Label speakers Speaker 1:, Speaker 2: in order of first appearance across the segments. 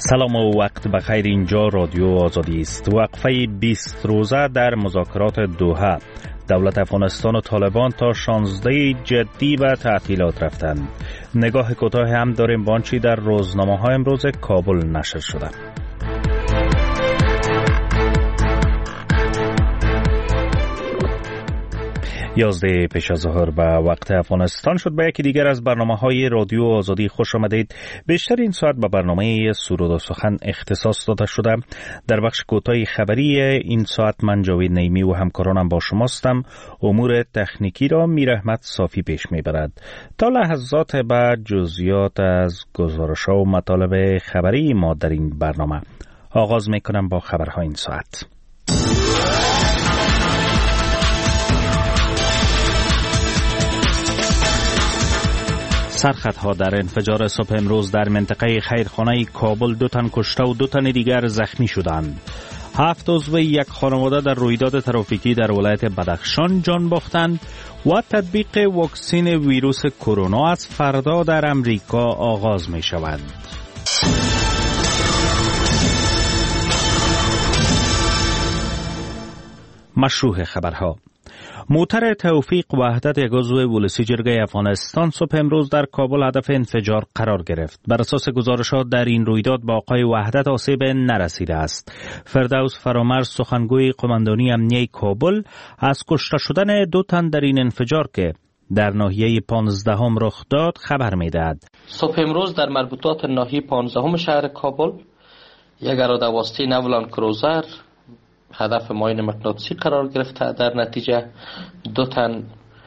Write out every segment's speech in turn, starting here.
Speaker 1: سلام و وقت بخیر. اینجا رادیو آزادی است. وقفه 20 روزه در مذاکرات دوحه. دولت افغانستان و طالبان تا 16 جدی به تعطیلات رفتند. نگاه کوتاه هم داریم به آنچه در روزنامه‌های امروز کابل نشر شده. 11 پیش از ظهر به وقت افغانستان شد. به یکی دیگر از برنامه‌های رادیو آزادی خوش آمدید. بیشتر این ساعت به برنامه سرود و سخن اختصاص داده شده. در بخش کوتاه خبری این ساعت من جاوید نعیمی و همکارانم با شماستم. امور تکنیکی را میرحمت صافی پیش میبرد. تا لحظات بعد جزئیات از گزارش‌ها و مطالب خبری ما در این برنامه. آغاز میکنم با خبرهای این ساعت. سرخطها در انفجار صبح امروز در منطقه خیرخانه کابل 2 تن کشته و 2 تن دیگر زخمی شدند. 7 عضو یک خانواده در رویداد ترافیکی در ولایت بدخشان جان باختند و تطبیق واکسن ویروس کرونا از فردا در امریکا آغاز می شود. مشروع خبرها. موتر توفیق وحدت، یک عضو ولسی جرگه افغانستان، صبح امروز در کابل هدف انفجار قرار گرفت. بر اساس گزارشات در این رویداد با آقای وحدت آسیب نرسیده است. فردوس فرامرز، سخنگوی قماندانی امنیه کابل، از کشته شدن 2 تن در این انفجار که در ناحیه 15 رخ داد خبر می‌دهد.
Speaker 2: صبح امروز در مربوطات ناحیه 15 شهر کابل یک اراده واسطه نولان کروزر هدف ماین مغناطیسی قرار گرفته. در نتیجه 2 تن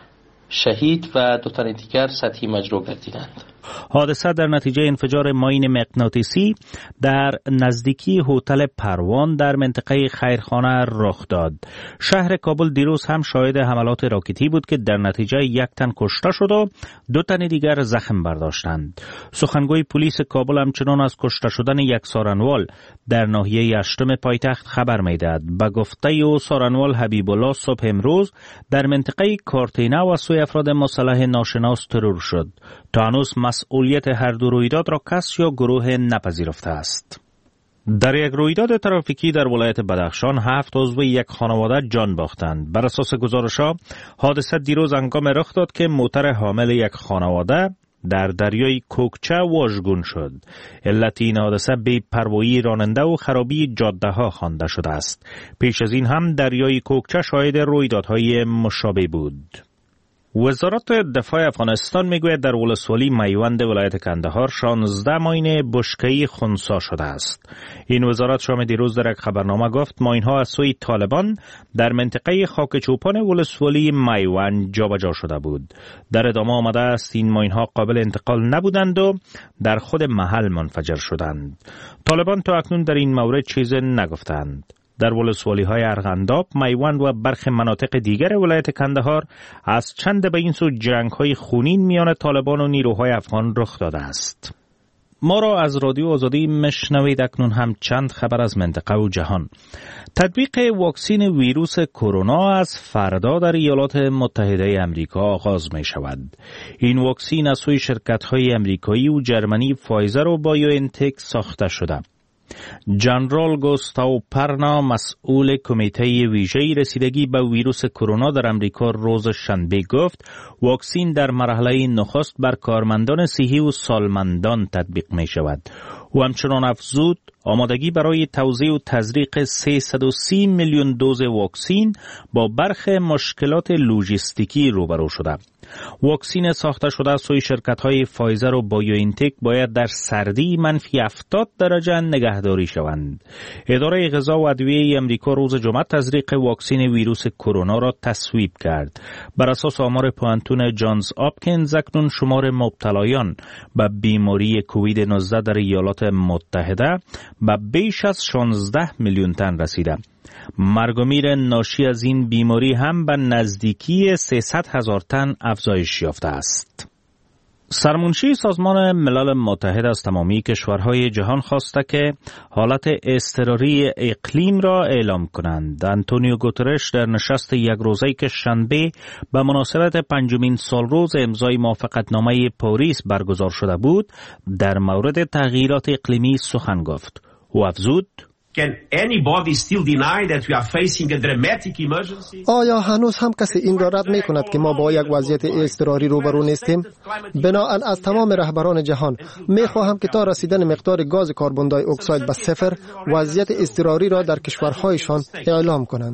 Speaker 2: شهید و 2 تن دیگر سطحی مجروح گردیدند.
Speaker 1: حادثه در نتیجه انفجار ماین مغناطیسی در نزدیکی هتل پروان در منطقه خیرخانه رخ داد. شهر کابل دیروز هم شاهد حملات راکتی بود که در نتیجه 1 تن کشته شد و 2 تن دیگر زخم برداشتند. سخنگوی پلیس کابل همچنان از کشته شدن یک سارنوال در ناحیه 8 پایتخت خبر می‌دهد. به گفته او سارنوال حبیب الله صبح امروز در منطقه کارتینه و سوی افراد مسلح ناشناس ترور شد. تا هنوز مسئولیت هر دو رویداد را کس یا گروه نپذیرفته است. در یک رویداد ترافیکی در ولایت بدخشان 7 عضو یک خانواده جان باختند. بر اساس گزارش‌ها حادثه دیروز هنگام رخ داد که موتر حامل یک خانواده در دریای کوکچه واژگون شد. علت این حادثه بی‌پروایی راننده و خرابی جاده‌ها خوانده شده است. پیش از این هم دریای کوکچه شاهد رویدادهای مشابه بود. وزارت دفاع افغانستان میگوید در ولسوالی میوند ولایت کندهار 16 ماین بشکه‌ای خنثی شده است. این وزارت شام دیروز در یک خبرنامه گفت ماین‌ها از سوی طالبان در منطقه خاک چوپان ولسوالی میوند جابجا شده بود. در ادامه آمده است این ماین‌ها قابل انتقال نبودند و در خود محل منفجر شدند. طالبان تا اکنون در این مورد چیز نگفتند. در ولسوالی‌های ارغنداب، میوند و برخی مناطق دیگر ولایت کندهار از چند به این سو جنگ‌های خونین میان طالبان و نیروهای افغان رخ داده است. ما را از رادیو آزادی مشنوید. اکنون هم چند خبر از منطقه و جهان. تطبیق واکسن ویروس کرونا از فردا در ایالات متحده آمریکا آغاز می شود. این واکسن از سوی شرکت‌های آمریکایی و جرمنی فایزر و بایوانتک ساخته شده. جنرال گوستاو پرنا، مسئول کمیته ویژه رسیدگی به ویروس کرونا در امریکا، روز شنبه گفت واکسن در مرحله نخست بر کارمندان صحی و سالمندان تطبیق می شود. و همچنان افزود آمادگی برای توزیع و تزریق 330 میلیون دوز واکسن با برخی مشکلات لوجستیکی روبرو شده. واکسن ساخته شده از سوی شرکت‌های فایزر و بایوانتک باید در سردی منفی 70 درجه نگهداری شوند. اداره غذا و ادویه امریکا روز جمعه تزریق واکسن ویروس کرونا را تصویب کرد. بر اساس آمار پوانتون جانز آپکینز اکنون شمار مبتلایان به بیماری کووید 19 در ایالات متحده به بیش از 16 میلیون تن رسیده. مرگ و میر ناشی از این بیماری هم به نزدیکی 300,000 تن افزایش یافته است. سرمنشی سازمان ملل متحد از تمامی کشورهای جهان خواسته که حالت اضطراری اقلیم را اعلام کنند. آنتونیو گوترش در نشست یک روزه‌ای که شنبه به مناسبت 5مین سالروز امضای موافقتنامه پاریس برگزار شده بود، در مورد تغییرات اقلیمی سخن گفت. او افزود:
Speaker 3: آیا هنوز هم کسی این را رد می کند که ما با یک وضعیت اضطراری روبرو نیستیم؟ بنابراین از تمام رهبران جهان می خواهم که تا رسیدن مقدار گاز کربن دی اکساید به صفر وضعیت اضطراری را در کشورهایشان اعلام کنند.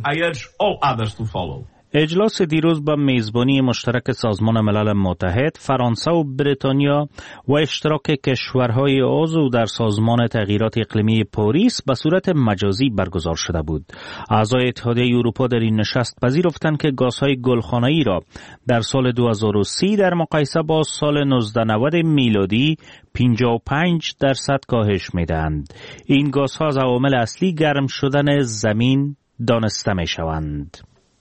Speaker 1: اجلاس دیروز با میزبانی مشترک سازمان ملل متحد، فرانسه و بریتانیا و اشتراک کشورهای عضو در سازمان تغییرات اقلیمی پاریس به صورت مجازی برگزار شده بود. اعضای اتحادیه اروپا در این نشست پذیرفتند که گازهای گلخانه‌ای را در سال 2030 در مقایسه با سال 1990 میلادی 55% کاهش می‌دهند. این گازها از عوامل اصلی گرم شدن زمین دانسته می‌شوند.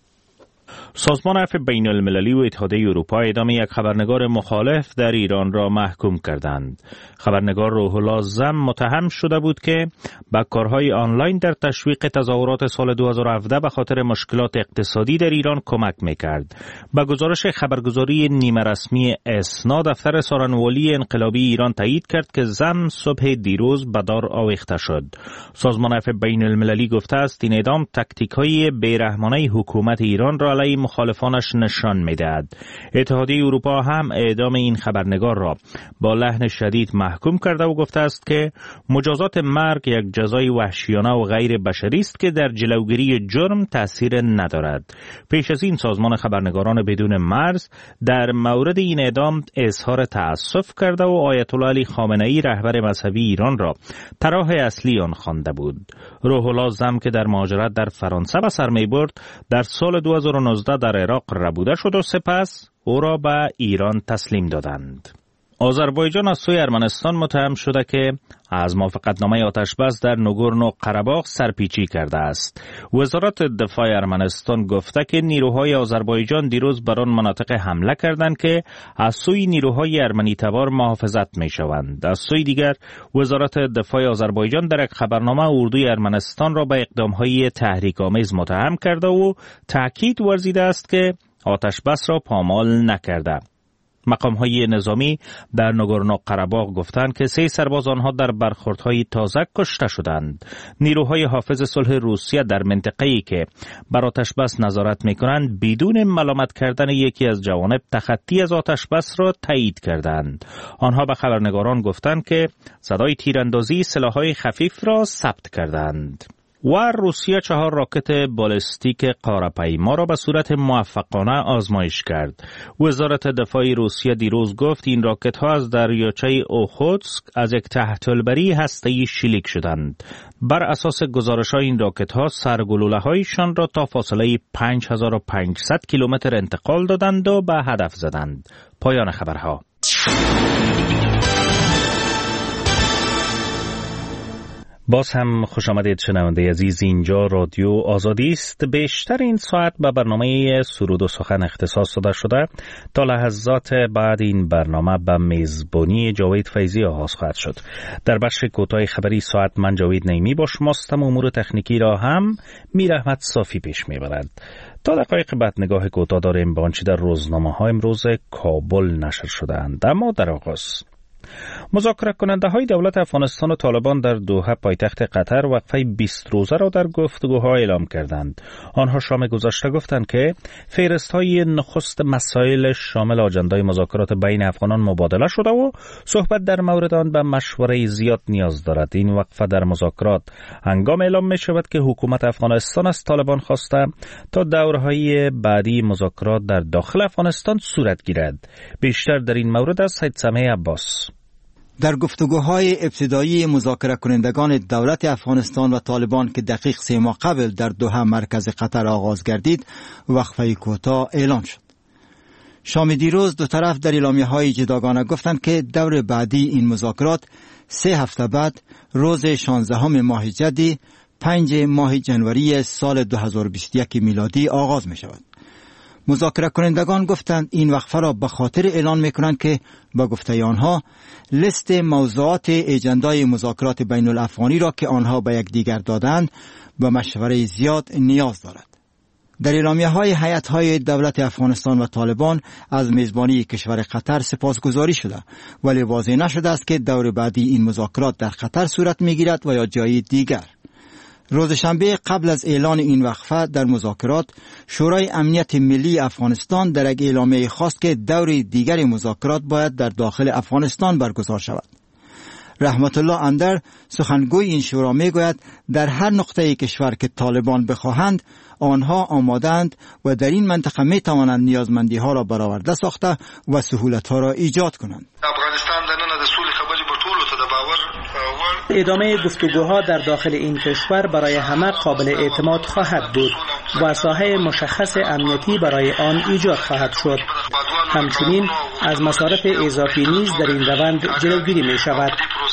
Speaker 1: سازمان عفو بین المللی و اتحادیه اروپا اعدام یک خبرنگار مخالف در ایران را محکوم کردند. خبرنگار روح الله زم متهم شده بود که با کارهای آنلاین در تشویق تظاهرات سال 2017 به خاطر مشکلات اقتصادی در ایران کمک میکرد. با گزارش خبرگزاری نیمه رسمی اسنا، دفتر سخنگوی انقلابی ایران تایید کرد که زم صبح دیروز به دار آویخته شد. سازمان عفو بین المللی گفته است این اعدام تاکتیک‌های بیرحمانه حکومت ایران را علیه مخالفانش نشان می‌دهد. اتحادیه اروپا هم اعدام این خبرنگار را با لحن شدید محکوم کرده و گفته است که مجازات مرگ یک جزای وحشیانه و غیر بشری است که در جلوگیری جرم تأثیر ندارد. پیش از این سازمان خبرنگاران بدون مرز در مورد این اعدام اظهار تأسف کرده و آیت الله علی خامنه‌ای رهبر مذهبی ایران را طرح اصلی آن خوانده بود. روح الله زم که در مهاجرت در فرانسه به سر می‌برد، در سال 2019 در عراق ربوده شد و سپس او را به ایران تسلیم دادند. آذربایجان از سوی ارمنستان متهم شده که از موافقتنامه آتشبس در نگورنو قره‌باغ سرپیچی کرده است. وزارت دفاع ارمنستان گفته که نیروهای آذربایجان دیروز بر آن مناطق حمله کردند که از سوی نیروهای ارمنی تبار محافظت می‌شوند. از سوی دیگر وزارت دفاع آذربایجان در یک خبرنامه اردوی ارمنستان را به اقدام‌های تحریک‌آمیز متهم کرده و تأکید ورزیده است که آتشبس را پامال نکرده. مقام‌های نظامی در نگورنو قره‌باغ گفتند که 3 سرباز آنها در برخوردهای تازه کشته شدند. نیروهای حافظ صلح روسیه در منطقه‌ای که بر آتشبس نظارت می‌کنند بدون ملامت کردن یکی از جوانب تخطی از آتشبس را تایید کردند. آنها به خبرنگاران گفتند که صدای تیراندازی سلاح‌های خفیف را ثبت کردند. و روسیه 4 راکت بالستیک قاره‌پیما را به صورت موفقانه آزمایش کرد. وزارت دفاع روسیه دیروز گفت این راکت ها از دریاچه اوخوتسک از یک تحت‌البری هسته‌ای شلیک شدند. بر اساس گزارش‌های این راکت ها سرگلوله‌هایشان را تا فاصله 5500 کیلومتر انتقال دادند و به هدف زدند. پایان خبرها. باز هم خوش آمدید شنونده عزیز، اینجا رادیو آزادی است. بیشتر این ساعت به برنامه سرود و سخن اختصاص داده شده. تا لحظات بعد این برنامه به میزبانی جاوید فیضی آغاز خواهد شد. در بخش کوتاه خبری ساعت من جاوید نعیمی با شماستم. امور تکنیکی را هم میر احمد صافی پیش میبرد. تا دقایق بعد نگاه کوتاه داریم به آنچه در روزنامه‌ها امروز کابل نشر شده‌اند. اما در آغاز مذاکره کننده های دولت افغانستان و طالبان در دوحه پایتخت قطر وقفه 20 روزه را در گفتگوها اعلام کردند. آنها شام گذشته گفتند که فهرست های نخست مسائل شامل آجندای مذاکرات بین افغانان مبادله شده و صحبت در مورد آن به مشوره زیاد نیاز دارد. این وقفه در مذاکرات هنگام اعلام می شود که حکومت افغانستان از طالبان خواسته تا دورهای بعدی مذاکرات در داخل افغانستان صورت گیرد. بیشتر در این مورد از سید سمیع عباس.
Speaker 4: در گفتگوهای ابتدایی مذاکره کنندگان دولت افغانستان و طالبان که دقیق 3 ماه قبل در دوحه مرکز قطر آغاز گردید، وقفه کوتاه اعلام شد. شام دیروز دو طرف در اعلامیه‌های جداگانه گفتند که دور بعدی این مذاکرات 3 هفته بعد روز 16 ماه جدی 5 ماه جنوری سال 2021 میلادی آغاز می شود. مذاکره کنندگان گفتند این وقفه را به خاطر اعلان میکنند که با گفته آنها لیست موضوعات اجندای مذاکرات بین الافغانی را که آنها به یکدیگر دادند به مشوره زیاد نیاز دارد. در اعلامیه‌های هیئت‌های دولت افغانستان و طالبان از میزبانی کشور قطر سپاسگزاری شده، ولی واضح نشده است که دور بعدی این مذاکرات در قطر صورت می‌گیرد و یا جای دیگر. روز شنبه قبل از اعلان این وقفه در مذاکرات، شورای امنیت ملی افغانستان در یک اعلامیه خواست که دور دیگر مذاکرات باید در داخل افغانستان برگزار شود. رحمت الله اندر، سخنگوی این شورا، میگوید در هر نقطه کشور که طالبان بخواهند آنها آمادند و در این منطقه می توانند نیازمندی ها را برآورده ساخته و سهولت ها را ایجاد کنند.
Speaker 5: ادامه گفتگوها در داخل این کشور برای همه قابل اعتماد خواهد بود و ساحه مشخص امنیتی برای آن ایجاد خواهد شد. همچنین از مصارف اضافی نیز در این روند جلوگیری می شود.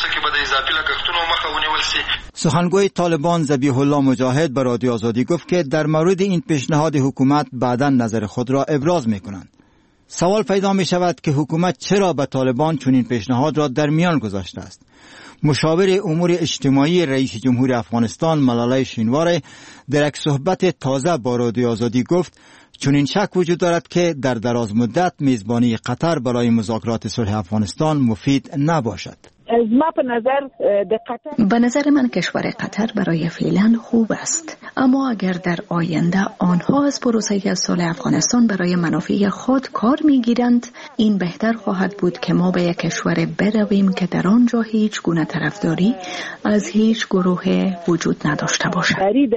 Speaker 4: سخنگوی طالبان ذبیح الله مجاهد به رادیو آزادی گفت که در مورد این پیشنهاد حکومت بعداً نظر خود را ابراز می کنند. سوال پیدا می شود که حکومت چرا به طالبان چنین پیشنهاد را در میان گذاشته است. مشاور امور اجتماعی رئیس جمهور افغانستان ملالای شینواره در یک صحبت تازه با رادیو آزادی گفت چنین شک وجود دارد که در دراز مدت میزبانی قطر برای مذاکرات صلح افغانستان مفید نباشد.
Speaker 6: به نظر من کشور قطر برای فعلا خوب است، اما اگر در آینده آنها از پروسه صلح افغانستان برای منافع خود کار میگیرند، این بهتر خواهد بود که ما به یک کشور برویم که در آنجا هیچ گونه طرفداری از هیچ گروه وجود نداشته باشد.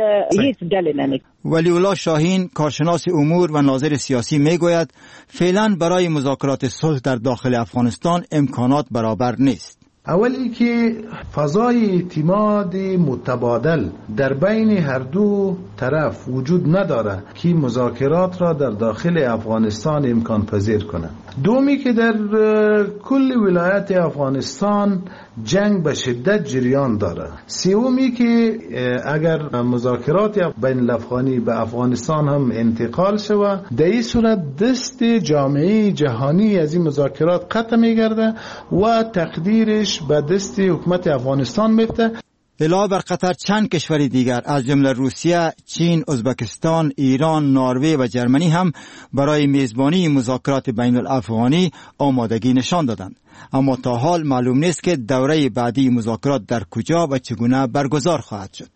Speaker 4: ولی الله شاهین، کارشناس امور و ناظر سیاسی، میگوید فعلا برای مذاکرات صلح در داخل افغانستان امکانات برابر نیست.
Speaker 7: اولی که فضای اعتماد متبادل در بین هر دو طرف وجود نداره که مذاکرات را در داخل افغانستان امکان پذیر کنند. دومی که در کل ولایت افغانستان جنگ به شدت جریان داره. سومی که اگر مذاکرات بین الافغانی به افغانستان هم انتقال شود، در این صورت دست جامعه جهانی از این مذاکرات قطع میگرده و تقدیرش به دست حکومت افغانستان میفته.
Speaker 4: علاوه بر قطر چند کشور دیگر از جمله روسیه، چین، ازبکستان، ایران، نروژ و جرمنی هم برای میزبانی مذاکرات بین الافغانی آمادگی نشان دادند. اما تا حال معلوم نیست که دوره بعدی مذاکرات در کجا و چگونه برگزار خواهد شد.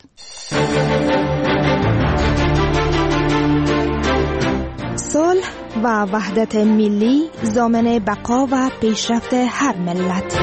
Speaker 8: صلح و وحدت ملی ضامن بقا و پیشرفت هر ملت.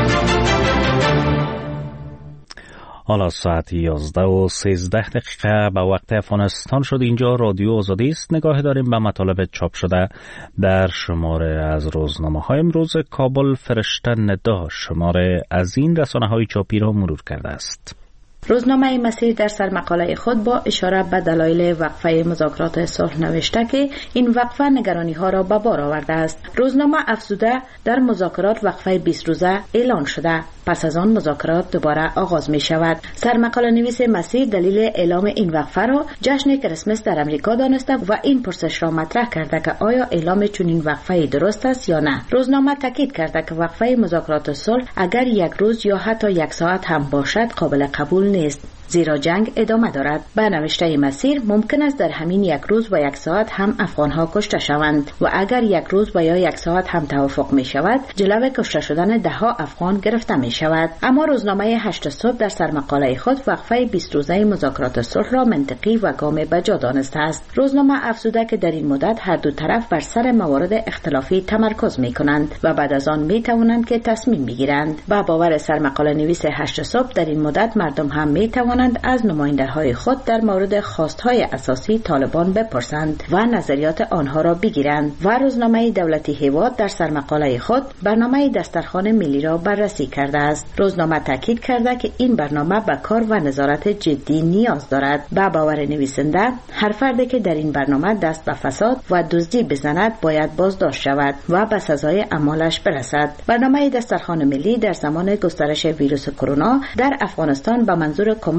Speaker 1: حالا ساعت 11:13 به وقت افغانستان شد. اینجا رادیو آزادی است. نگاه داریم به مطالب چاپ شده در شماره از روزنامه‌های امروز. کابل فرشته ندا شماره از این رسانه‌های چاپی را مرور کرده است.
Speaker 9: روزنامه مسیر در سرمقاله خود با اشاره به دلایل وقفه مذاکرات صلح نوشته که این وقفه نگرانی‌ها را به بار آورده است. روزنامه افزوده در مذاکرات وقفه 20 روزه اعلان شده، پس از آن مذاکرات دوباره آغاز می شود. سرمقاله نویس مسیر دلیل اعلام این وقفه را جشن کریسمس در امریکا دانسته و این پرسش را مطرح کرده که آیا اعلام چنین وقفه درست است یا نه. روزنامه تاکید کرده که وقفه مذاکرات صلح اگر یک روز یا حتی یک ساعت هم باشد قابل قبول نیست، زیرا جنگ ادامه دارد. به نوشته مسیر ممکن است در همین یک روز و یک ساعت هم افغانها کشته شوند و اگر یک روز و یا یک ساعت هم توافق می شود جلوه کشته شدن دهها افغان گرفته می شود. اما روزنامه 8 صبح در سرمقاله خود وقفه 20 روزه مذاکرات صلح را منطقی و گام بجا دانسته است. روزنامه افزوده که در این مدت هر دو طرف بر سر موارد اختلافی تمرکز می کنند و بعد از آن می توانند که تصمیم بگیرند. با باور سرمقاله نویس 8 صبح در این مدت مردم هم می توانند از نماینده‌های خود در مورد خواستهای اساسی طالبان بپرسند و نظریات آنها را بگیرند. و روزنامه دولتی هیواد در سرمقاله خود برنامه دسترخوان ملی را بررسی کرده است. روزنامه تاکید کرده که این برنامه به کار و نظارت جدی نیاز دارد. با باور نویسنده هر فردی که در این برنامه دست به فساد و دزدی بزند باید بازداشت شود و به سزای اعمالش برسد. برنامه دسترخوان ملی در زمان گسترش ویروس کرونا در افغانستان به منظور کمک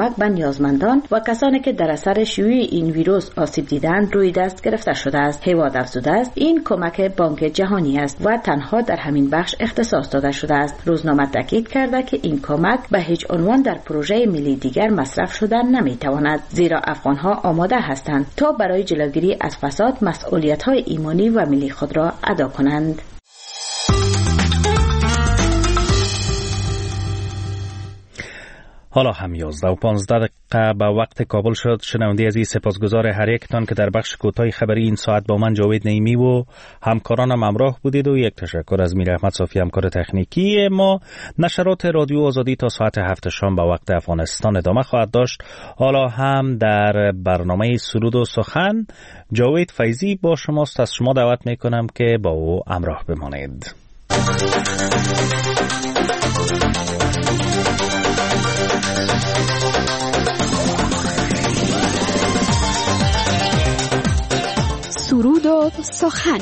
Speaker 9: کمک به نیازمندان و کسانی که در اثر شیوع این ویروس آسیب دیدند روی دست گرفته شده است. هیواد افزوده است این کمک بانک جهانی است و تنها در همین بخش اختصاص داده شده است. روزنامه تاکید کرده که این کمک به هیچ عنوان در پروژه ملی دیگر مصرف شدن نمیتواند، زیرا افغانها آماده هستند تا برای جلوگیری از فساد مسئولیت‌های ایمانی و ملی خود را ادا کنند.
Speaker 1: حالا هم 11:15 به وقت کابل شد. شنونده عزیز، سپاسگزار هر یکتان که در بخش کوتاه خبری این ساعت با من جاوید نعیمی و همکارانم همراه بودید و یک تشکر از میر احمد صافی همکار تکنیکی ما. نشرات رادیو آزادی تا ساعت 7 شام به وقت افغانستان ادامه خواهد داشت. حالا هم در برنامه سرود و سخن جاوید فیضی با شماست. از شما دعوت میکنم که با او همراه بمانید.
Speaker 10: سرود و سخن.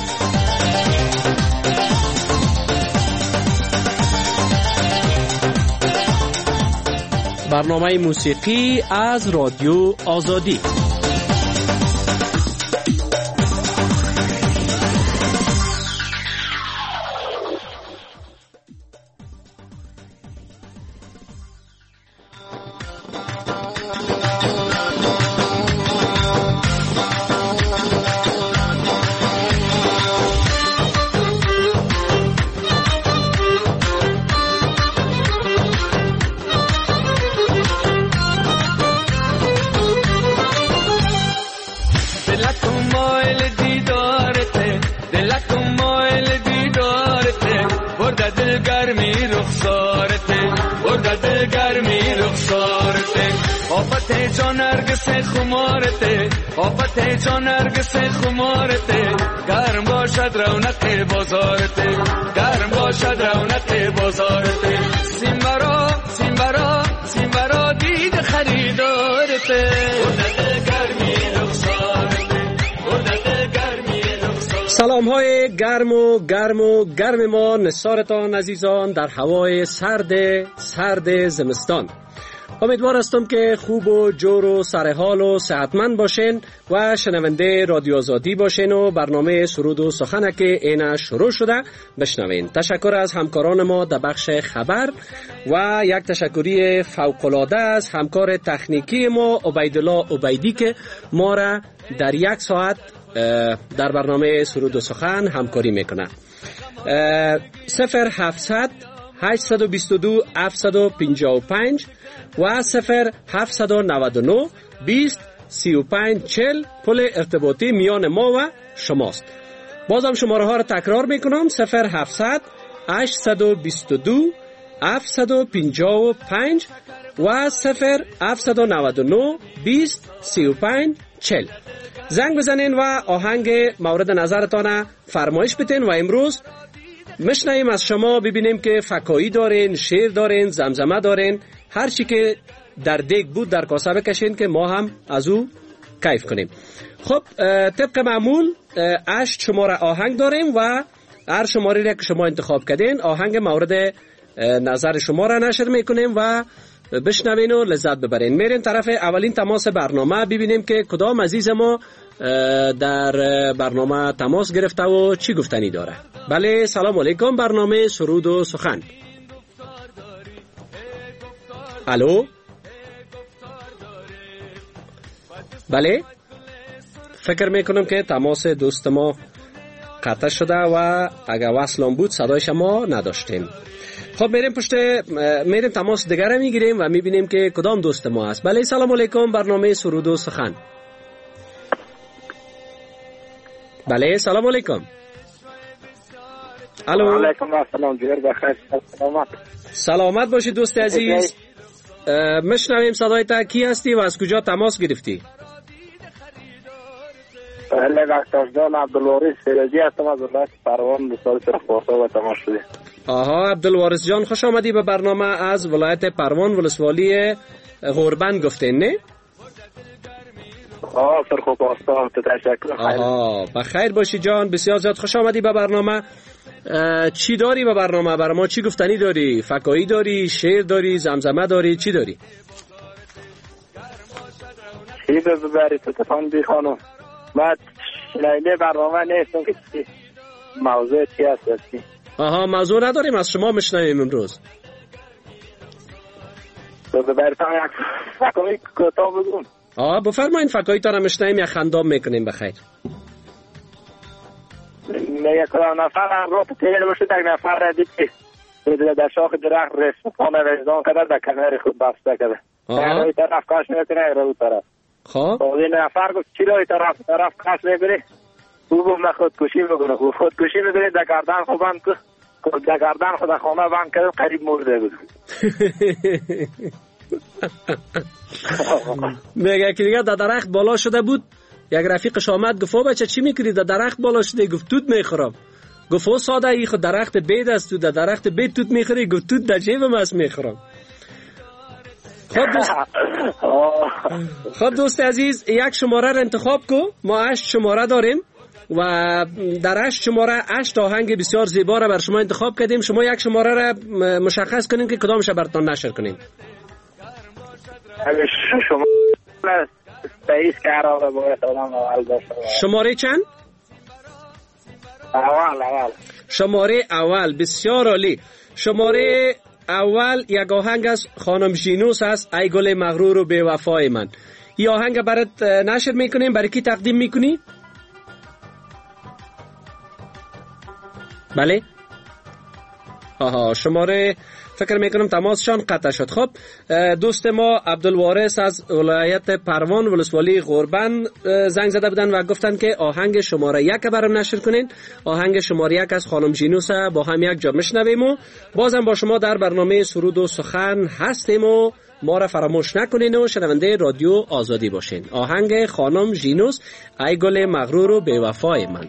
Speaker 11: برنامه موسیقی از رادیو آزادی.
Speaker 12: آفت جان نرگس خمارته، آفت جان نرگس خمارته، گرم باشد رونق بازارته، گرم باشد رونق بازارته، سیمبرا سیمبرا سیمبرا دید خریدارته، بردت گرمی رخسارته، بردت گرمی رخسارته.
Speaker 11: سلام های گرم ما نثارتان عزیزان در هوای سرد زمستان. امیدوار هستم که خوب و جور و سرحال و صحتمند باشین و شنونده رادیو آزادی باشین و برنامه سرود و سخن که اینا شروع شده بشنوین. تشکر از همکاران ما در بخش خبر و یک تشکری فوق‌العاده از همکار تکنیکی ما عبیدالله عبیدی که ما را در یک ساعت در برنامه سرود و سخن همکاری میکنه. 0700 822 755 و 0799 20 35 40 پل ارتباطی میان ما و شماست. بازم شماره ها را تکرار میکنم: 0700 822 755 و 0799 20 35 40. زنگ بزنین و آهنگ مورد نظرتان فرمایش بتین و امروز مشنویم از شما، ببینیم که فکایی دارین، شعر دارین، زمزمه دارین، هر چی که در دیگ بود در کاسه بکشین که ما هم از او کیف کنیم. خب طبق معمول 8 شماره آهنگ داریم و هر شماره را که شما انتخاب کردین آهنگ مورد نظر شما را نشر میکنیم و بشنوین و لذت ببرین. میریم طرف اولین تماس برنامه، ببینیم که کدام عزیز ما در برنامه تماس گرفته و چی گفتنی داره. بله، سلام علیکم. برنامه سرود و سخن. الو، بله، فکر میکنم که تماس دوست ما قطع شده و اگر وصلم بود صدایش ما نداشتیم. خب میریم تماس دیگر رو میگیریم و میبینیم که کدام دوست ما هست. بله، سلام علیکم. برنامه سرود و سخن. بله، سلام علیکم. الو.
Speaker 13: علیکم السلام. جویر بخیر.
Speaker 11: سلامت باشی دوست عزیز. مشنویم صدایت. کی هستی و از کجا تماس گرفتی؟
Speaker 13: بله، دکتر جان عبدالوارث سیرجی هستم از ولایت پروان دوستان سرخواسته و تماس شده.
Speaker 11: آها، عبدالوارث جان خوش آمدی به برنامه. از ولایت پروان ولسوالی غوربند گفتین نه؟
Speaker 13: سرخواسته. تشکر.
Speaker 11: آها، بخیر باشی جان. بسیار زیاد خوش آمدی به برنامه. چی داری به برنامه؟ برای ما چی گفتنی داری؟ فکایی داری، شعر داری، زمزمه داری، چی داری؟
Speaker 13: چی ببری تو تفان بی خانم؟ من شنیده برنامه نیستم که چی موضوع چی هست.
Speaker 11: آها موضوع نداریم، از شما میشنویم امروز.
Speaker 13: تو ببرتان یک فکایی کوتاه بگون.
Speaker 11: بفرمایید فکایی تا را میشنویم، یک خندام میکنیم. بخیر.
Speaker 13: میگه کدام نفر رو تیل باشد، یک نفر را دید که در شاخ درخت رسپانه وجدان کرده، در کنار خود بسته کرده. روی طرف کاش میکنه، روی طرف.
Speaker 11: خب
Speaker 13: این نفر گفت چی روی طرف کاش میکنه؟ او گفت من خودکشی میکنه. خودکشی میکنه، در گردن خود بند که در گردن خود خانه بند کرده، قریب مرده بود.
Speaker 11: میگه که دیگه در درخت بالا شده بود، یک رفیقش آمد گفت بچه چی میکنی؟ در درخت بالا شده. گفت توت میخورم. گفت او ساده ای خود درخت بید است، تو در درخت بید توت میخوری؟ گفت توت در جیبم است میخورم. خب دوست عزیز، یک شماره را انتخاب کو. ما 8 شماره داریم و در 8 شماره 8 آهنگ بسیار زیبا را بر شما انتخاب کردیم. شما یک شماره را مشخص کنین که کدامش را براتون نشر کنیم. شماره چند؟
Speaker 13: اول.
Speaker 11: شماره اول. بسیار عالی. شماره اول یک آهنگ از خانم ژینوس است، ای گل مغرور و بی وفای من. این آهنگ برات نشر میکنیم. برای کی تقدیم میکنی؟ بله؟ شماره فکر میکنم تماسشان قطع شد. خب دوست ما عبدالوارث از ولایت پروان ولسوالی غوربند زنگ زده بودن و گفتن که آهنگ شماره 1 برام نشر کنین. آهنگ شماره 1 از خانم ژینوس با هم یک جا میشنویم و بازم با شما در برنامه سرود و سخن هستیم و ما را فراموش نکنین و شنونده رادیو آزادی باشین. آهنگ خانم ژینوس، ای گل مغرور و بی وفای من.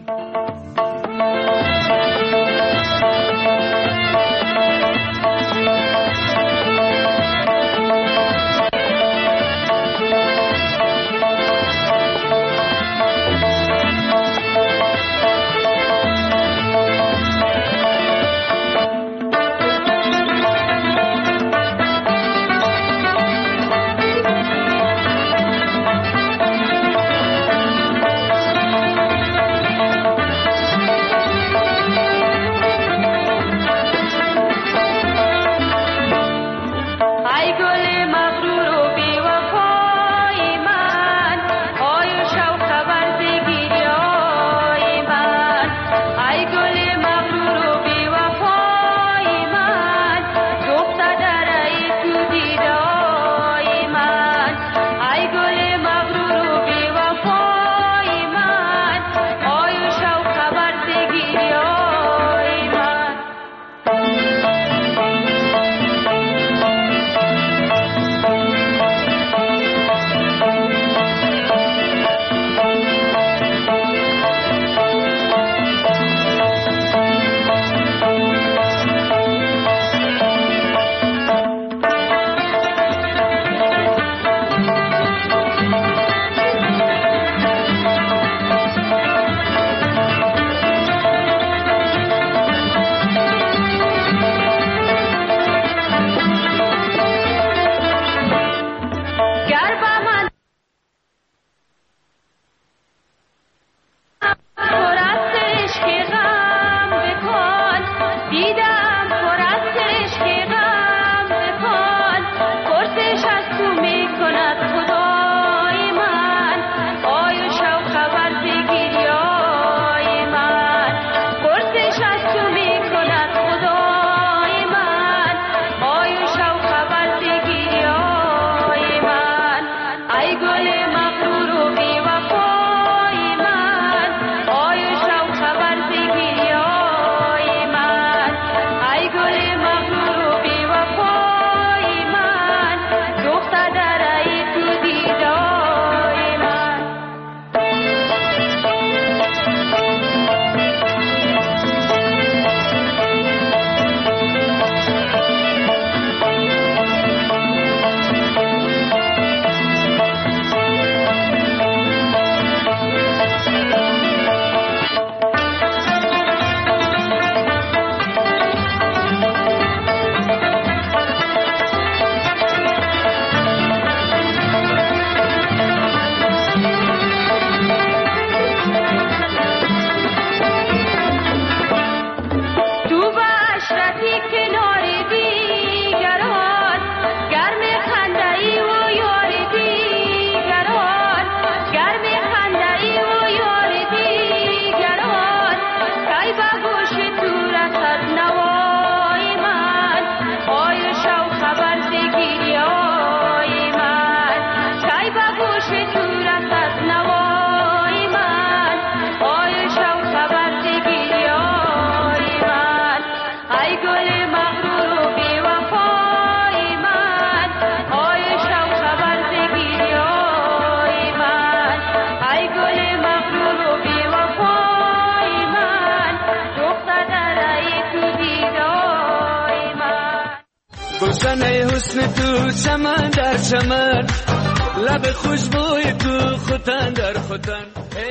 Speaker 12: گلشن حسن تو چمن در چمن لب خوشبوی تو خوتن در خوتن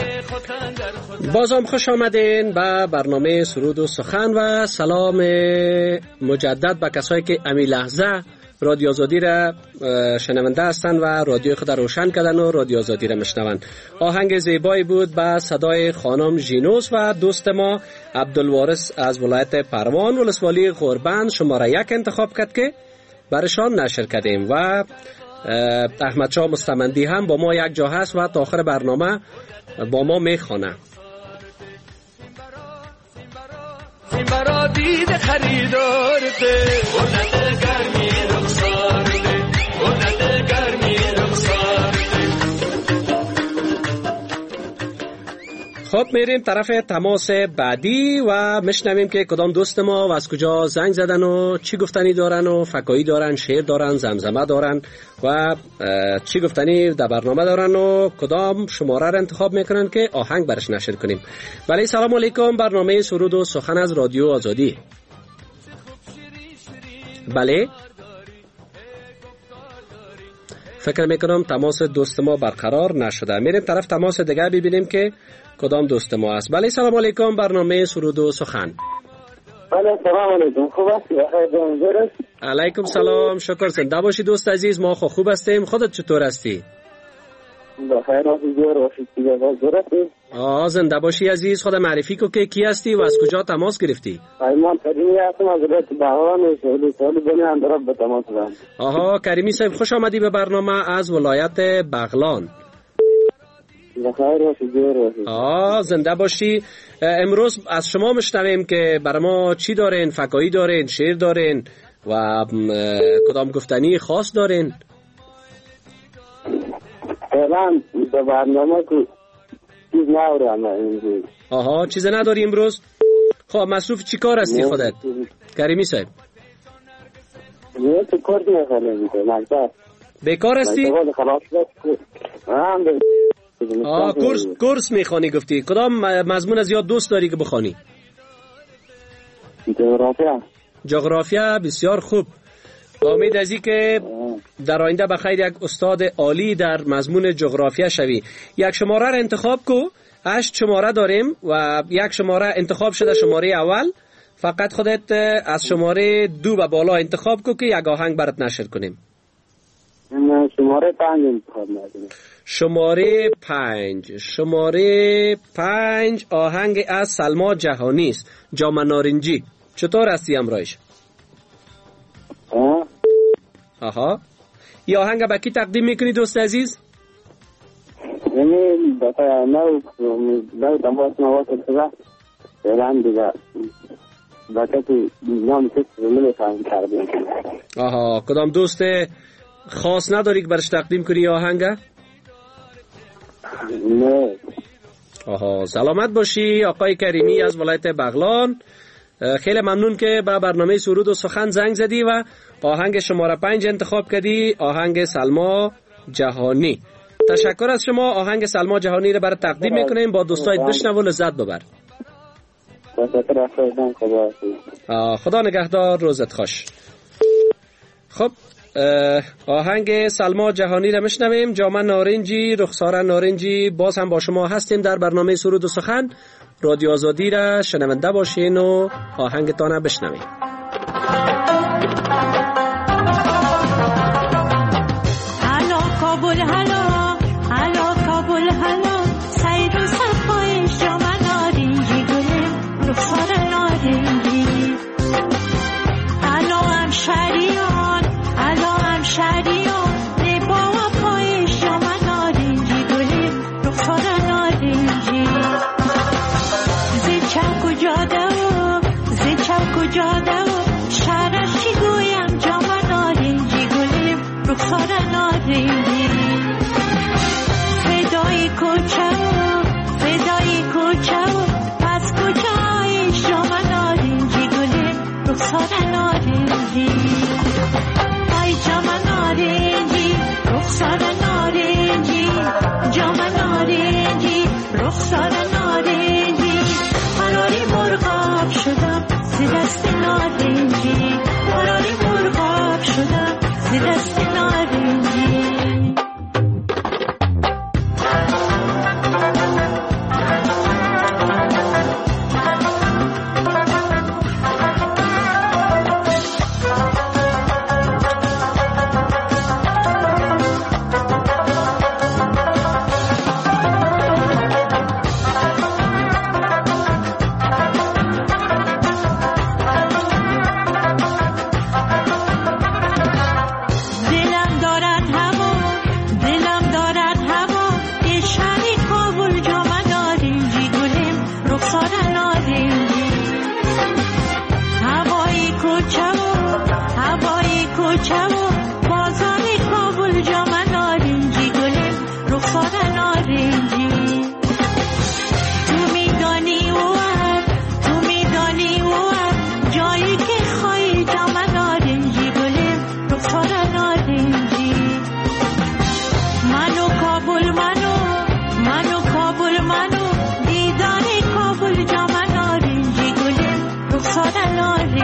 Speaker 11: بازم خوش آمدین به برنامه سرود و سخن و سلام مجدد به کسایی که امی لحظه رادیو آزادی را شنونده هستند و رادیو خود روشن کردن و رادیو آزادی را میشنوند. آهنگ زیبایی بود با صدای خانم ژینوس و دوست ما عبدالوارث از ولایت پروان ولسوالی غوربند شماره 1 انتخاب کرد که برشان نشر کردیم و احمد شاه مستمندی هم با ما یک جا هست و تا آخر برنامه با ما میخوانه.
Speaker 12: برا دید خریدار ده بلند گرمی رخسار ده بلند گرمی رخسار ده.
Speaker 11: خب میریم طرف تماس بعدی و میشنویم که کدام دوست ما و از کجا زنگ زدن و چی گفتنی دارن و فکایی دارن، شعر دارن، زمزمه دارن و چی گفتنی در برنامه دارن و کدام شماره را انتخاب میکنن که آهنگ برش نشر کنیم. ولی سلام علیکم، برنامه سرود و سخن از رادیو آزادی. بله فکر میکنم تماس دوست ما برقرار نشده. میریم طرف تماس دیگه ببینیم که کدام دوست ما است. بله سلام علیکم، برنامه سرود و سخن.
Speaker 13: بله سلام علیکم، خوب هستی؟
Speaker 11: علیکم سلام، شکر. زنده باشی دوست عزیز، ما خوب هستیم. خودت چطور هستی؟
Speaker 13: بخیر هستی؟
Speaker 11: زنده باشی عزیز. خود معرفی کو که کی هستی و از کجا تماس گرفتی؟
Speaker 13: ایمان کریمی هستم از ولایت بغلان سالی بنی اندراب به تماس دارم.
Speaker 11: کریمی صاحب خوش آمدی به برنامه از ولایت بغلان. زنده باشی. امروز از شما مشنویم که برای ما چی دارین؟ فکایی دارین، شعر دارین و کدام گفتنی خاص دارین؟
Speaker 13: فعلا به برنامه که چیز ندارم.
Speaker 11: چیز نداری امروز؟ خب مصروف چی کار هستی خودت کریمی صاحب؟ بیکار هستی؟ کورس میخوانی گفتی. کدام مضمون از یاد دوست داری که بخوانی؟ جغرافیا. بسیار خوب. امید از این که در آینده بخیر یک استاد عالی در مضمون جغرافیا شوی. یک شماره را انتخاب کو. 8 شماره داریم و یک شماره انتخاب شده، شماره اول. فقط خودت از شماره 2 به بالا انتخاب کو که یک آهنگ برات نشر کنیم.
Speaker 13: شماره 5 انتخاب کنیم.
Speaker 11: شماره 5 آهنگ از سلما جهانی است، جام نارنجی. چطور هستی امروز؟ این آهنگ با کی تقدیم میکنی دوست عزیز؟ کدام دوست خاص نداری که برش تقدیم کنی آهنگ؟
Speaker 13: نه.
Speaker 11: سلامت باشی آقای کریمی از ولایت بغلان. خیلی ممنون که به برنامه سرود و سخن زنگ زدی و آهنگ شماره 5 انتخاب کردی، آهنگ سلما جهانی. تشکر از شما. آهنگ سلما جهانی رو برای تقدیم میکنیم، با دوستایت بشنو و لذت ببر. خدا نگهدار، روزت خوش. خب آهنگ سلما جهانی را میشنویم، جام نارنجی، رخسار نارنجی. باز هم با شما هستیم در برنامه سرود و سخن. رادیو آزادی را شنونده باشین و آهنگتان را بشنوین.
Speaker 14: هلا کابل هلا، هلا کابل هلا، سیر و صفای جام نارنجی گل رخسار نارنجی. هلا همشهریان، هلا همشهریان، لبا و پای جام نارنجی گل رخسار نارنجی. زچک و جاده و شهرشی گویم جام نارنجی گل رخسار نارنجی. فدای کوچه و پس کجای جام نارنجی گل رخسار نارنجی. ای جام نارنجی رخسار نارنجی، جام نارنجی رخسار نارنجی. قراری مرغاب شدم ز دست نارنجی، قراری مرغاب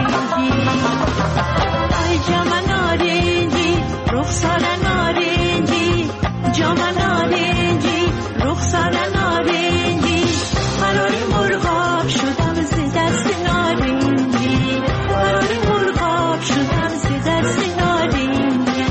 Speaker 14: نارنجی ای جام نارنجی رخسار نارنجی جام نارنجی رخسار نارنجی قرار مرغاب شدم ز دست نارنجی قرار مرغاب شدم ز دست نارنجی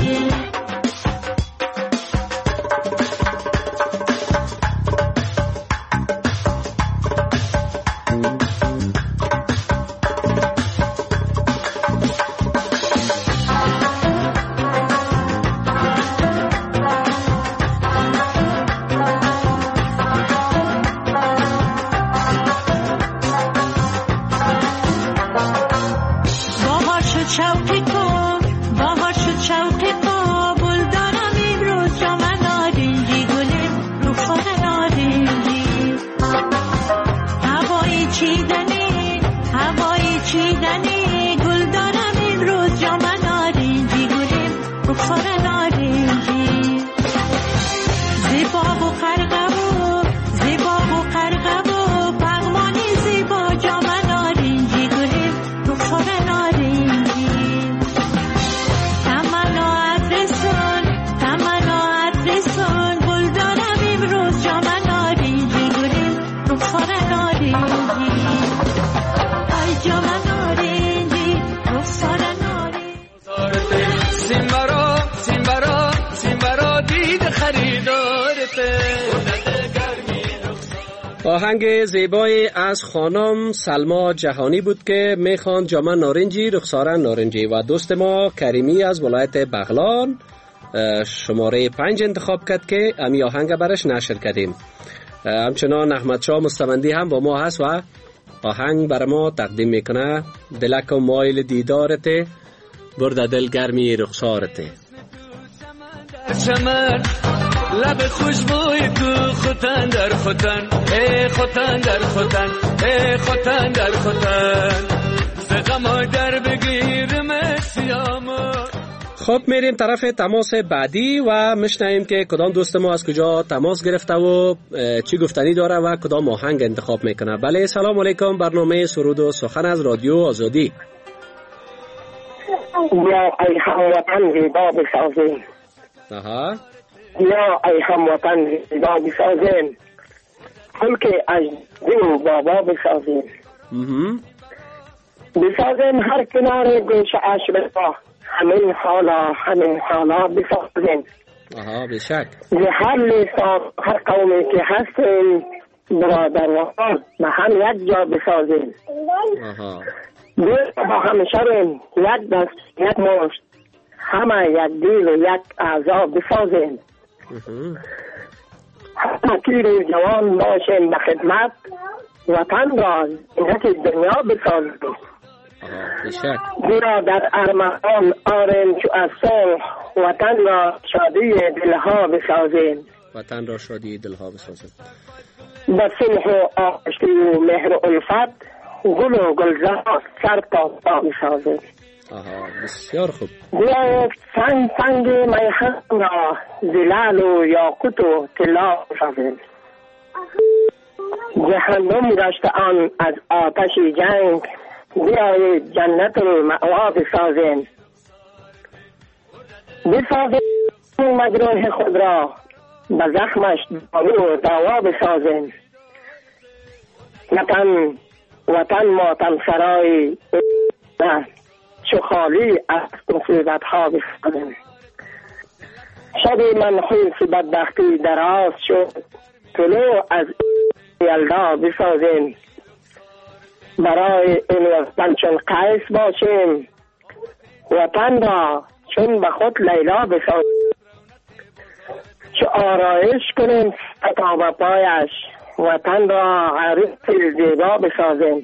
Speaker 11: آهنگ زیبایی از خانم سلما جهانی بود که میخوان جام نارنجی رخسار نارنجی و دوست ما کریمی از ولایت بغلان شماره 5 انتخاب کرد که امی آهنگ برش نشر کردیم. همچنان احمد شاه مستمندی هم با ما هست و آهنگ بر ما تقدیم میکنه. دلک و مایل دیدارت برد دل گرمی رخسارت.
Speaker 12: لب خوشبوی تو خوتن در خوتن ای خوتن در خوتن ای خوتن در خوتن زغم در بگیرم سیامو.
Speaker 11: خب میریم طرف تماس بعدی و میشنویم که کدام دوست ما از کجا تماس گرفته و چی گفتنی داره و کدام آهنگ انتخاب میکنه. بله سلام علیکم، برنامه سرود و سخن از رادیو آزادی.
Speaker 15: یا ای هموطن زیبا بسازیم.
Speaker 11: آها.
Speaker 15: یا ای هموطن زیبا بسازیم، ملک اجدادی و بابا بسازیم. بسازیم هر کنار گوشه اشرفا، همین حالا بسازیم.
Speaker 11: آها بشک.
Speaker 15: هر لیسان هر قومی که هستیم برادر وطن به هم یک جا بسازیم.
Speaker 11: آها.
Speaker 15: با هم شویم یک دست یک مشت، همه یک دل و یک اعضا بسازیم. همه پیر و جوان باشیم به خدمت، وطن را زینت دنیا بسازیم. زیرا در ارمغان آریم چو از صلح، وطن را شادی دلها بسازیم.
Speaker 11: وطن را شادی دلها بسازیم.
Speaker 15: به صلح و آشتی و مهر و الفت، گل و گلزار سر تا پا بسازیم.
Speaker 11: آها بسیار خوب.
Speaker 15: بیایید سنگ میخان را زلال و یاقوت و طلا بسازیم. جهنم گشته آن از آتش جنگ، بیایید جنت المأوا بسازیم. بسازیم مجروح خود را به زخمش دارو و دوا بسازیم. وطن ماتم سرای چو خالی از مصیبت ها بسازیم. شب منحوس بدبختی دراز شد، طلوع از یلدا بسازیم. برای این وطن چون قیس باشیم، وطن را چون به خود لیلا بسازیم. چو آرایش کنیم تا به پایش، وطن را عروس زیبا بسازیم.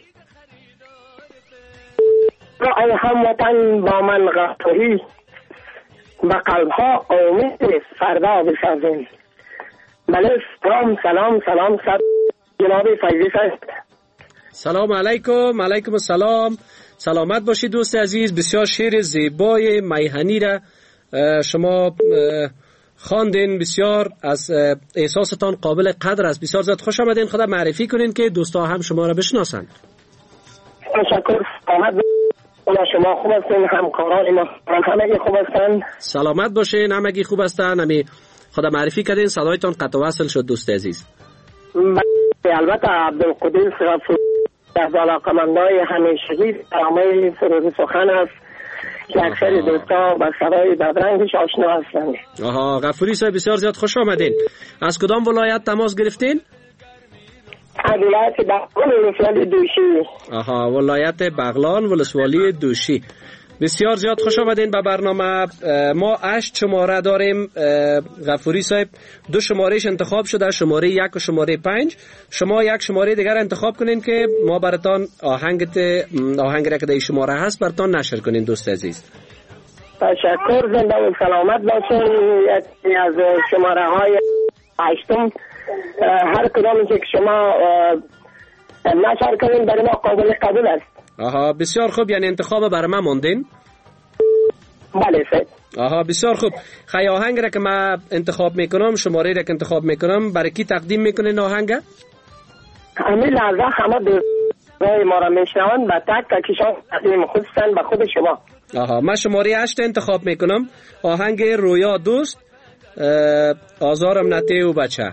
Speaker 15: ای هموطن با من غفوری، به قلبها امید فردا بسازیم. بله سلام جناب فیضی صاحب.
Speaker 11: سلام علیکم. علیکم السلام. سلامت باشید دوست عزیز. بسیار شعر زیبای میهنی را شما خواندین، بسیار از احساستان قابل قدر است. بسیار زیاد خوش آمدین. خدا معرفی کنین که دوستا هم شما را بشناسند.
Speaker 15: تشکر. شما خوب هستین؟ همکاران ما همگی خوب هستن؟
Speaker 11: سلامت باشین، همگی خوب هستن. همی خدا معرفی کردین، صدایتان قطع وصل شد دوست عزیز.
Speaker 15: البته عبدالقدیر غفوری از علاقمندای همیشگی برنامه سرود سخن است که اکثر دوستا با صدای بدرنگش آشنا هستند.
Speaker 11: آها، غفوری صاحب بسیار زیاد خوش آمدین. از کدام ولایت تماس گرفتین؟
Speaker 15: از ولایت بغلان ولسوالی دوشی.
Speaker 11: آها، ولایت بغلان ولسوالی دوشی. بسیار زیاد خوش آمدین به برنامه. ما 8 شماره داریم غفوری صاحب. 2 شمارهش انتخاب شده، شماره 1 و شماره 5. شما یک شماره دیگر انتخاب کنین که ما براتان آهنگ را که در شماره هست براتان نشر کنین دوست عزیز.
Speaker 15: تشکر، زنده و سلامت باشین. یکی از شماره های 8 هر کدامی که شما نشر کنین برای ما قابل است.
Speaker 11: آها، بسیار خوب، یعنی انتخاب برای من موندین؟
Speaker 15: بله سید.
Speaker 11: آها، بسیار خوب. خیلی آهنگ را که من انتخاب میکنم، شماره را که انتخاب میکنم، برای کی تقدیم میکنین آهنگ؟
Speaker 15: همین لحظه همه دوستای ما را میشنوند و تک تکشان تقدیم خودستن به خود شما.
Speaker 11: آها، من شماره 8 انتخاب میکنم، آهنگ رویا دوست، آزارم نته و بچه.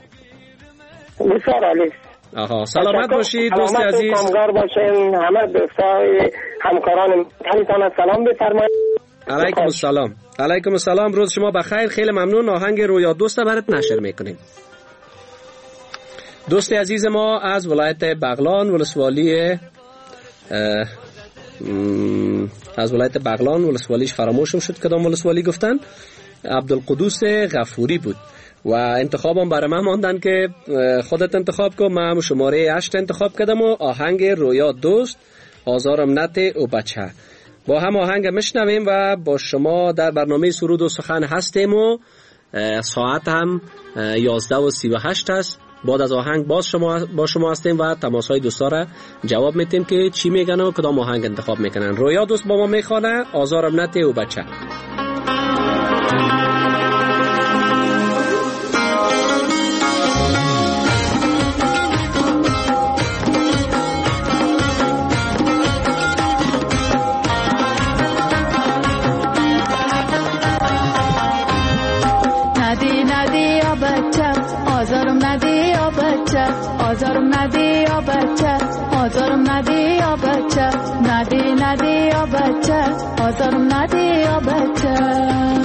Speaker 15: بسیار عالی.
Speaker 11: آها، سلامت باشید دوست عزیز.
Speaker 15: کامگار باشین. همه دوستای همکاران تانتان سلام بفرمایید.
Speaker 11: علیکم السلام. علیکم السلام، روز شما بخیر. خیلی ممنون. آهنگ رویا دوست برات نشر میکنیم. دوست عزیز ما از ولایت بغلان ولسوالیش فراموشم شد کدام ولسوالی گفتن، عبدالقدوس غفوری بود و انتخابم برای من ماندن که خودت انتخاب کن. من شماره 8 انتخاب کردم و آهنگ رویا دوست، آزارم نته و بچه. با هم آهنگ میشنویم و با شما در برنامه سرود و سخن هستیم و ساعت هم 11:38 است. بعد از آهنگ با شما هستیم و تماس‌های دوستا را جواب میدیم که چی میگن و کدام آهنگ انتخاب میکنن. رویا دوست با ما میخوانه، آزارم نته و بچه.
Speaker 16: آزارم نده یا بچه، آزارم نده یا بچه، آزارم نده یا بچه، نده یا بچه، آزارم نده یا بچه.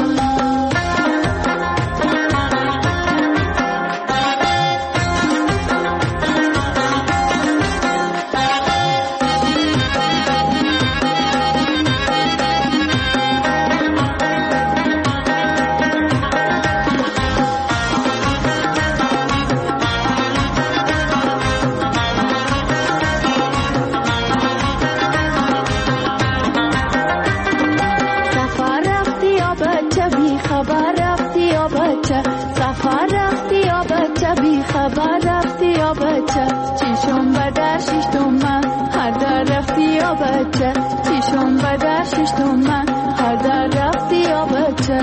Speaker 16: چیشم به در ششتم من هر در رفتی یا بچه.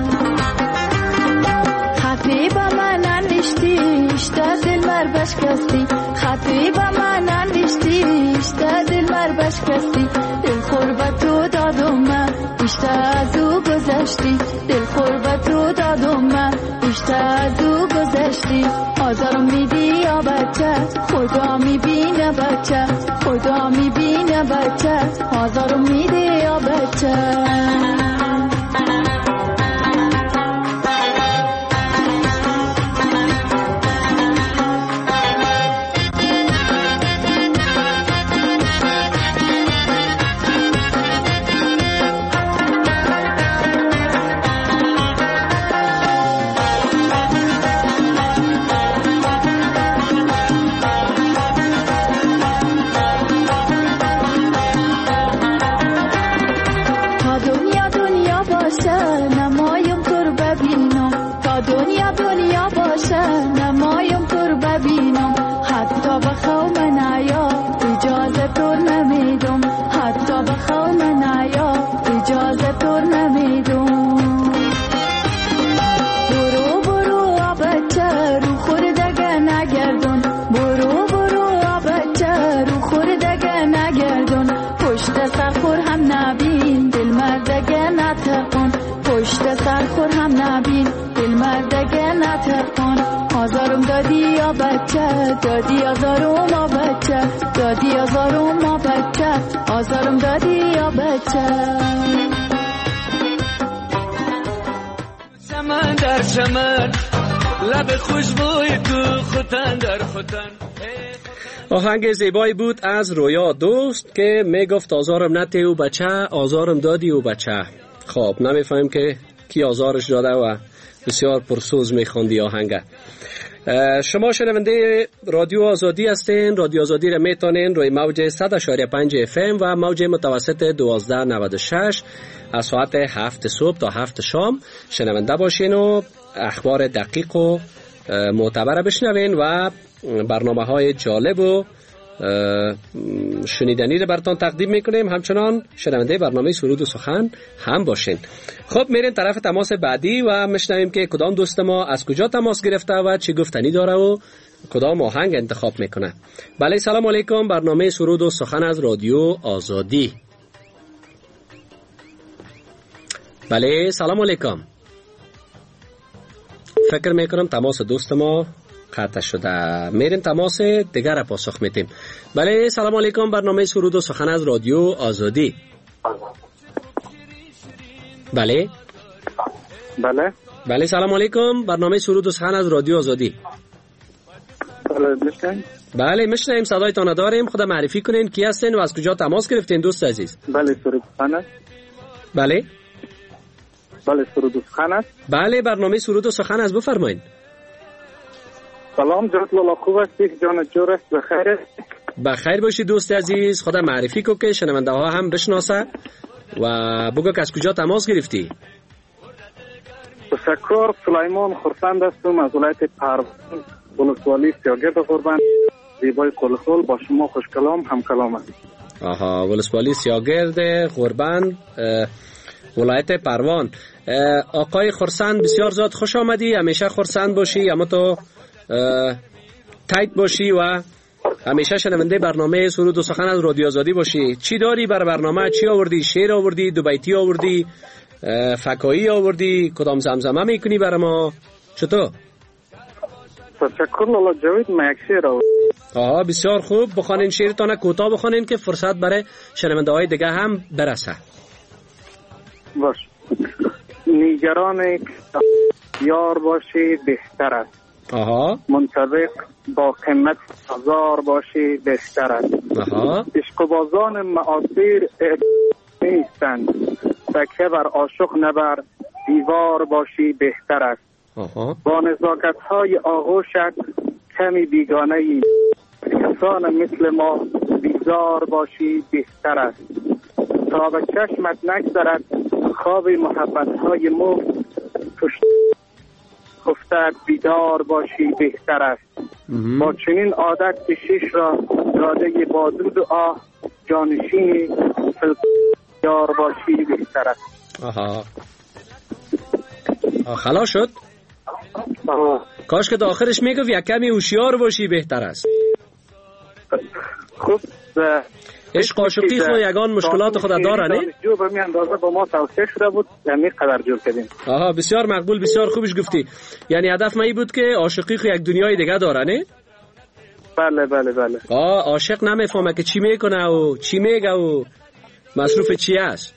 Speaker 16: خطی با من انوشتیش در دل مر بشکستی، خطی با من انوشتیش در دل مر بشکستی. دل خوربت رو دادم من بیشتر از او گذشتی، دل خوربت رو دادم من بیشتر از او گذشتی. آزارم میدی یا بچه، خدا میبینه بچه، خدا میبینه بچه، آزارم میدی یا بچه. دادی یا بچه، دادی آزارم ما بچه، دادی آزارم ما بچه، آزارم دادی یا بچه.
Speaker 12: چمن در چمن لب خوشبوی تو خوتن در خوتن.
Speaker 11: آهنگ زیبایی بود از رویا دوست که میگفت آزارم نتی و بچه، آزارم دادی و بچه. خب نمیفهم که کی آزارش داده و بسیار پرسوز میخوندی آهنگ. شما شنونده رادیو آزادی هستین. رادیو آزادی را میتونین روی موج 100.5 FM و موج متوسط 1296 از ساعت 7 صبح تا 7 شام شنونده باشین و اخبار دقیق و معتبر بشنوین و برنامه‌های جالب و شنیدنی رو براتون تقدیم میکنیم. همچنان شنونده برنامه سرود و سخن هم باشین. خب میریم طرف تماس بعدی و میشنویم که کدام دوست ما از کجا تماس گرفته و چی گفتنی داره و کدام آهنگ انتخاب میکنه. بله سلام علیکم، برنامه سرود و سخن از رادیو آزادی. بله سلام علیکم. فکر میکنم تماس دوست ما قطع شده. میریم تماس دیگر را پاسخ میدیم. بله سلام علیکم، برنامه سرود و سخن از رادیو آزادی. بله
Speaker 17: بله
Speaker 11: بله سلام علیکم، برنامه سرود و سخن از رادیو آزادی. بله میشنویم، صدایتان داریم. خدا معرفی کنین کی هستین و از کجا تماس گرفتین دوست عزیز؟
Speaker 17: بله سرود سخن است.
Speaker 11: بله
Speaker 17: بله سرود و سخن است.
Speaker 11: بله برنامه سرود و سخن است، بفرمایید.
Speaker 17: سلام جناب لالا، خوب هستی؟ جان جور است؟ بخیر؟
Speaker 11: بخیر باشی دوست عزیز. خدا معرفی کو که شنونده ها هم بشناسه و بگو که از کجا تماس گرفتی.
Speaker 17: تشکر. سلیمان خرسند هستم از ولایت پروان، ولسوالی سیاگرد قربان. زیبای قلخول با شما خوش کلام هم کلام است.
Speaker 11: آها، ولسوالی سیاگرد قربان، ولایت پروان. آقای خرسند بسیار زیاد خوش آمدی. همیشه خرسند باشی، اما تو تایید باشی و همیشه شنونده برنامه سرود و سخن از رادیو آزادی باشی. چی داری بر برنامه؟ چی آوردی؟ شعر آوردی؟ دو بیتی آوردی؟ فکایی آوردی؟ کدام زمزمه میکنی بر ما؟ چطور؟
Speaker 17: تشکر لالا جاوید، من یک شعر آوردم.
Speaker 11: آها بسیار خوب، بخوانین شعرتان کوتاه بخوانین که فرصت برای شنونده های دیگه هم برسه.
Speaker 17: باش. نیگران یار باشی بهتر است.
Speaker 11: آها.
Speaker 17: منطبق با قیمت هزار باشی بهتر است.
Speaker 11: آها.
Speaker 17: عشقبازان معاصر نیستند، تکیه بر عاشق نبر دیوار باشی بهتر است.
Speaker 11: آها.
Speaker 17: با نزاکت های آغوشت کمی بیگانه ای، انسان مثل ما بیزار باشی بهتر است. تا به چشمت نگذرد خواب محبت های مفت، پشت خفتت بیدار باشی بهتر است. با چنین عادت کشیش را داده با دود و آه، جانشین یار باشی بهتر است.
Speaker 11: آها. خلاص شد؟ کاش که تا آخرش میگفت یک کمی هوشیار باشی بهتر است.
Speaker 17: خوب.
Speaker 11: عشق عاشقی خود یگان مشکلات خود داره نه؟
Speaker 17: جو به می اندازه با ما توصیه شده بود، همین قدر جور کردیم.
Speaker 11: آها بسیار مقبول، بسیار خوبش گفتی. یعنی هدف ما این بود که عاشقی خود یک دنیای دیگه داره نه؟
Speaker 17: بله بله بله.
Speaker 11: عاشق نمیفهمه که چی میکنه و چی میگه و مصروف چی است.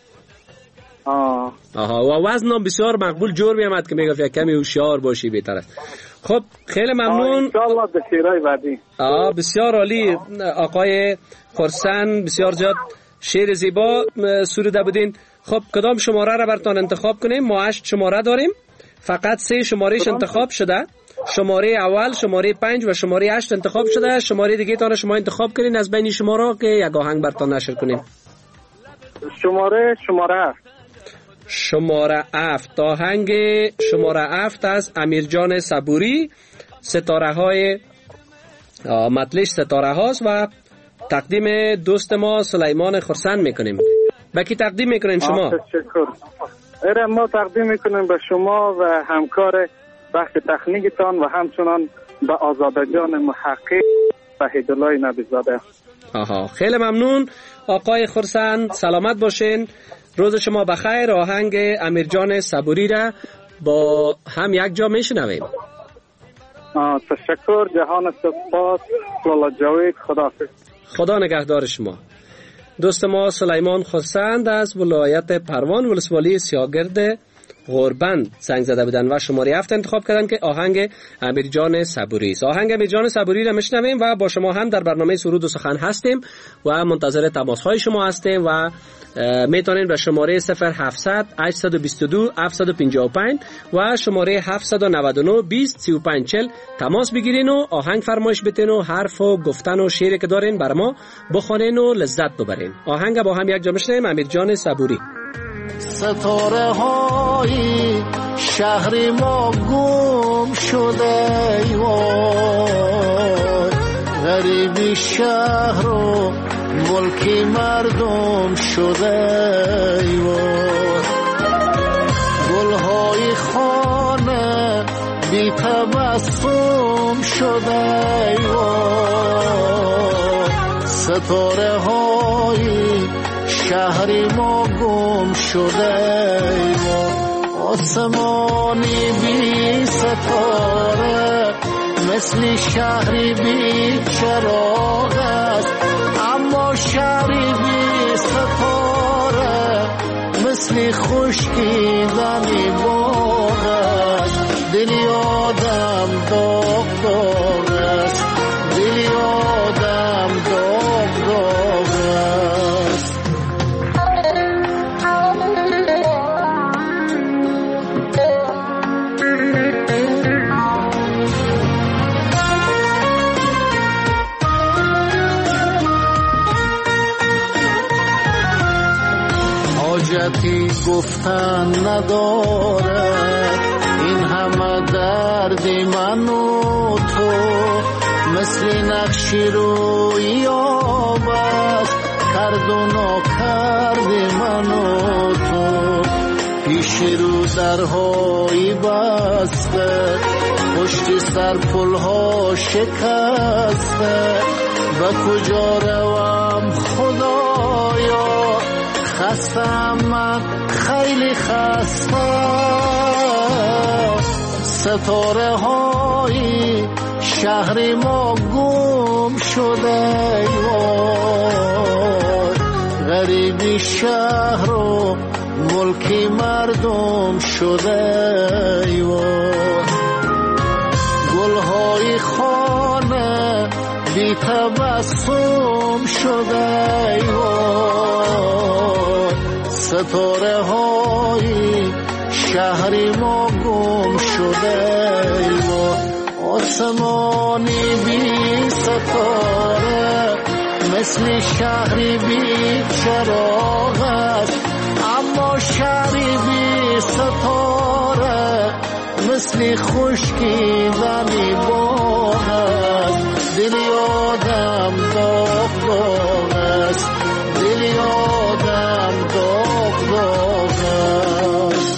Speaker 11: آها و وزنم بسیار مقبول جور میامد که میگفت یک کمی هوشیار باشی بهتر است. خب خیلی ممنون.
Speaker 17: ان شاء الله به شعرهای بعدی.
Speaker 11: بسیار عالی آقای خرسند، بسیار زیاد شعر زیبا سروده بودین. خب کدام شماره را براتون انتخاب کنیم؟ ما 8 شماره داریم، فقط 3 شمارهش انتخاب شده. شماره اول، شماره 5 و شماره 8 انتخاب شده. شماره دیگه تان شما انتخاب کنین از بین شماره که یک آهنگ براتون نشر کنیم.
Speaker 17: شماره
Speaker 11: 7 آهنگ شماره 7 از امیرجان صبوری، ستاره های مطلش ستاره هاست و تقدیم دوست ما سلیمان خرسند میکنیم. به کی تقدیم میکنین شما؟
Speaker 17: تشکر. ما تقدیم میکنیم به شما و همکار بخش تکنیکتان و همچنان به آزاده جان محقق وحیدالله نبیزاده.
Speaker 11: آها خیلی ممنون آقای خرسند، سلامت باشین، روز شما بخیر. آهنگ امیرجان صبوری را با هم یک جا میشنویم.
Speaker 17: تشکر، جهان سپاس. لالا جاوید، خداحافظ.
Speaker 11: خدا نگهدار شما. دوست ما سلیمان خرسند از ولایت پروان ولسوالی سیاگرد غربند زنگ زده بودن و شماره 7 انتخاب کردن که آهنگ امیر جان صبوری است. آهنگ امیر جان صبوری را میشنویم و با شما هم در برنامه سرود و سخن هستیم و منتظر تماس های شما هستیم و میتونین به شماره 0700 822 755 و شماره 799 20 35 40 تماس بگیرین و آهنگ فرمایش بتین و حرف و گفتن و شعری که دارین بر ما بخونین و لذت ببرین. آهنگ با هم یک جا میشنویم. امیر جان صبوری.
Speaker 18: ستاره های شهر ما گم شده وای، غریبی شهر و ملکی مردم شده وای، گلهای خانه بی تبسم شده وای، ستاره های شهری ما گم شده آسمانی بی ستاره مثل شهری بی چراغ است، اما شهری بی ستاره مثل خشکیدنی باغ است. دلی آدم داغ داغ است، دلی آدم داغ داغ است. حاجتی گفتن ندارد این همه درد من و تو، مثل نقشی روی آب است کرد و ناکرد من و تو، پیش رو درهای بسته پشت سر پلها شکسته، به کجا روم خدایا خستم من خیلی خسته. ستاره های شهر ما گم شده وای، غریبی شهر و ملکی مردم شده وای، گلهای خانه بی تبسم شده وای، ستاره های شهری ما گم شده وای، آسمانی بی ستاره مثل شهری بی چراغ است، اما شهری بی ستاره مثل خشکیدنی باغ است. دلی آدم داغ داغ است، دلی آدم داغ داغ است.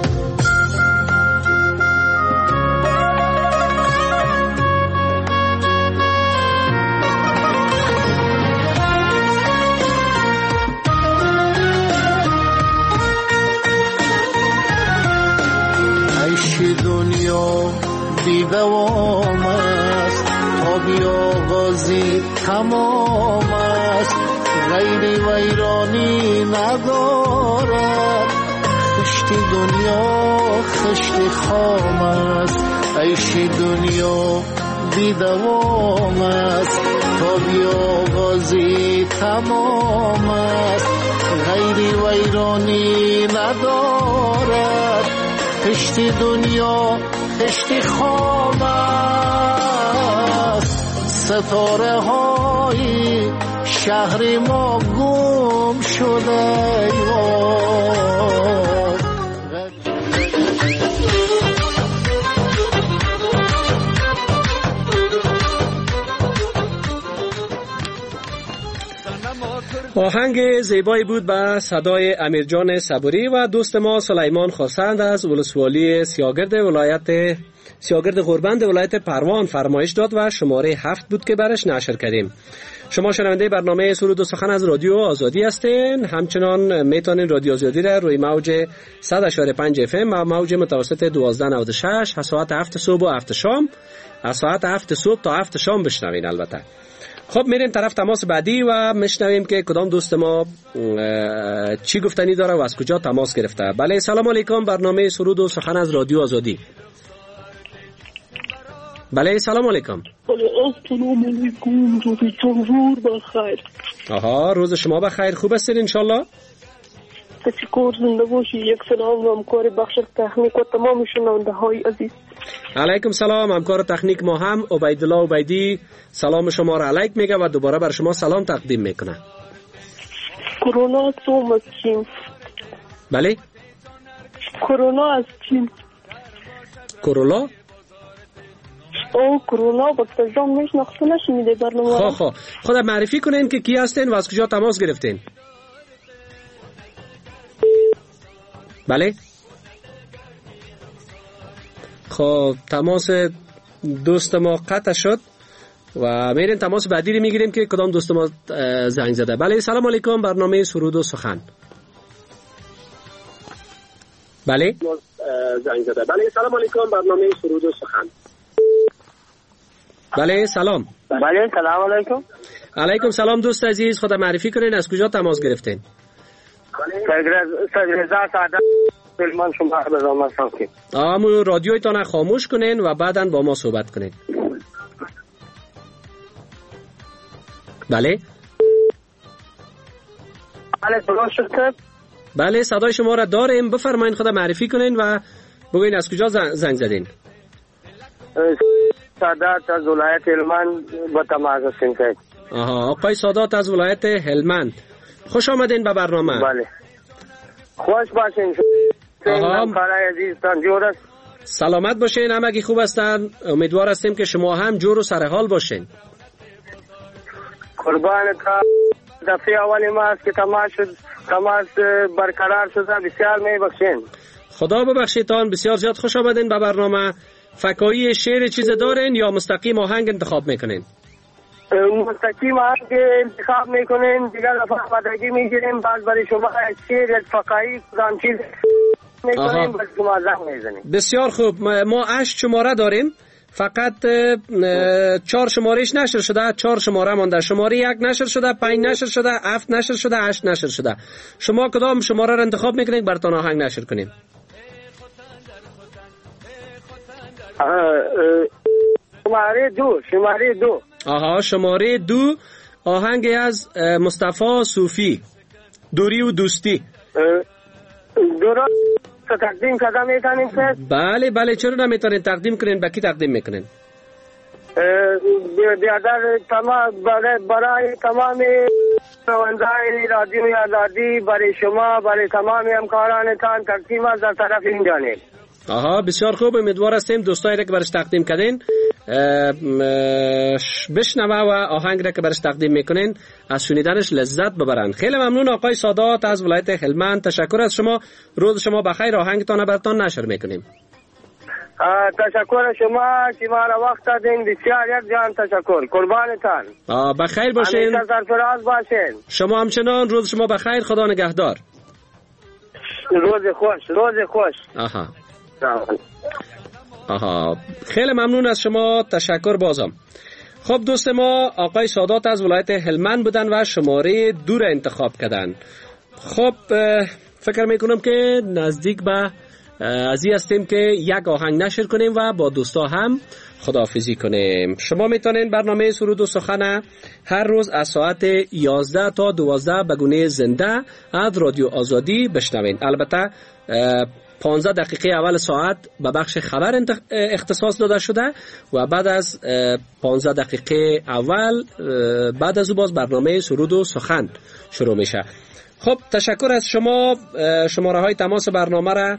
Speaker 18: دنیا بی دوام است، تا بی آغازی تمام است، غیری ویرانی ندارد، خشتی دنیا خشتی خام است، عیشی دنیا بی دوام است، تا بی آغازی تمام است، غیری ویرانی ندارد، خشتی دنیا خشتی خام است. ستاره های شهر ما گم شده وای،
Speaker 11: آهنگ زیبایی بود با صدای امیرجان صبوری و دوست ما سلیمان خواستند از ولسوالی سیاگرد غربند ولایت پروان فرمایش داد و شماره 7 بود که برش نشر کردیم. شما شنونده برنامه سرود و سخن از رادیو آزادی هستین. همچنان میتونین رادیو آزادی را روی موج 100.5 FM و موج متوسط 1296 از ساعت 7 صبح و 7 شام از ساعت 7 صبح تا 7 شام بشنوین. البته خب میریم طرف تماس بعدی و میشنویم که کدام دوست ما چی گفتنی داره و از کجا تماس گرفته. بله سلام علیکم، برنامه سرود و سخن از رادیو آزادی. بله سلام علیکم.
Speaker 19: السلام علیکم، روز بخیر.
Speaker 11: آها روز شما بخیر، خوب هستین انشالله؟
Speaker 19: تشکر، زنده باشی. یک سلام و همکار بخش تکنیک و تمام شنونده های عزیز.
Speaker 11: علیکم سلام. همکار تکنیک ما هم عبیدالله عبیدی سلام شما را علیک میگه و دوباره بر شما سلام تقدیم میکنه.
Speaker 19: کرونا سوم از چین.
Speaker 11: بله
Speaker 19: کرونا از چین.
Speaker 11: کرونا
Speaker 19: کرونا با تجربه میشناخته نشمیده برنامه.
Speaker 11: خود معرفی کنین که کی هستین و از کجا تماس گرفتین. بله خب تماس دوست ما قطع شد و میریم تماس بعدی رو میگیریم که کدام دوست ما زنگ زده. بله سلام علیکم، برنامه سرود و سخن. بله زنگ زده. بله سلام علیکم، برنامه سرود و سخن. بله سلام.
Speaker 15: بله سلام علیکم.
Speaker 11: علیکم سلام دوست عزیز، خدا معرفی کنین از کجا تماس گرفتین.
Speaker 15: رضا سعادت سلمان شما بزام هستم که
Speaker 11: رادیویتان خاموش کنین و بعداً با ما صحبت کنین. بله
Speaker 15: بله درست شد.
Speaker 11: بله صدای شما را داریم، بفرمایید خدا معرفی کنین و بگوین از کجا زنگ زدین.
Speaker 15: سادات از ولایت هلمند با تماس هستیم.
Speaker 11: آها آقای سادات از ولایت هلمند، خوش آمدین به برنامه.
Speaker 15: بله خوش باشین. کارای عزیزتان جور است.
Speaker 11: سلامت باشین، همگی خوب هستن. امیدوار هستیم که شما هم جور و سرحال باشین.
Speaker 15: قربان کا دفعه اولی ما است که تماس برقرار شده، بسیار میبخشین.
Speaker 11: خدا ببخشیتان. بسیار زیاد خوش آمدین به برنامه. فکایی شعر چیز دارین یا مستقیم آهنگ انتخاب میکنین؟
Speaker 15: مستقیم آهنگ انتخاب میکنین، دیگر آمادگی میگیریم، بعد برای شما شعر فکایی کدام چیز میکنیم بس شما زنگ میزنیم.
Speaker 11: بسیار خوب. ما 8 شماره داریم، فقط 4 شمارهش نشر شده، 4 شماره مانده. شماره 1 نشر شده، 5 نشر شده، 7 نشر شده، 8 نشر شده. شما کدام شماره رو انتخاب میکنین براتون آهنگ نشر کنیم؟
Speaker 15: شماره 2.
Speaker 11: آها شماره 2 آهنگ از مصطفی صوفی، دوری و دوستی.
Speaker 15: درست تقدیم کردم میتونیم سر؟
Speaker 11: بله چرا نمیتونین تقدیم کنین؟ با کی تقدیم میکنین؟
Speaker 15: بیادر برای تمام شنوندگان رادیو آزادی، برای شما، برای تمام همکارانتان تقدیم از طرف این جانب.
Speaker 11: آها بسیار خوب. امیدوار هستیم دوستایی را که برش تقدیم کردین بشنوه و آهنگ را که برش تقدیم میکنین از شنیدنش لذت ببرن. خیلی ممنون آقای سادات از ولایت هلمند. تشکر از شما. روز شما بخیر. آهنگتان براتون نشر میکنیم.
Speaker 15: تشکر شما که ما را وقت دادین. بسیار یک جان تشکر. قربانتان.
Speaker 11: بخیر باشین.
Speaker 15: همیشه سرفراز باشین.
Speaker 11: شما همچنان. روز شما بخیر. خدا نگهدار.
Speaker 15: روز خوش.
Speaker 11: آها خیلی ممنون از شما. تشکر بازم. خب دوست ما آقای سادات از ولایت هلمند بودن و شماره 2 را انتخاب کردن. خب فکر میکنم که نزدیک به ازی هستیم که یک آهنگ نشر کنیم و با دوستا هم خداحافظی کنیم. شما میتونین برنامه سرود و سخن هر روز از ساعت 11 تا 12 به گونه زنده از رادیو آزادی بشنوین. البته 15 دقیقه اول ساعت به بخش خبر اختصاص داده شده و بعد از 15 دقیقه اول بعد از او باز برنامه سرود و سخن شروع میشه. خب تشکر از شما. شماره های تماس برنامه را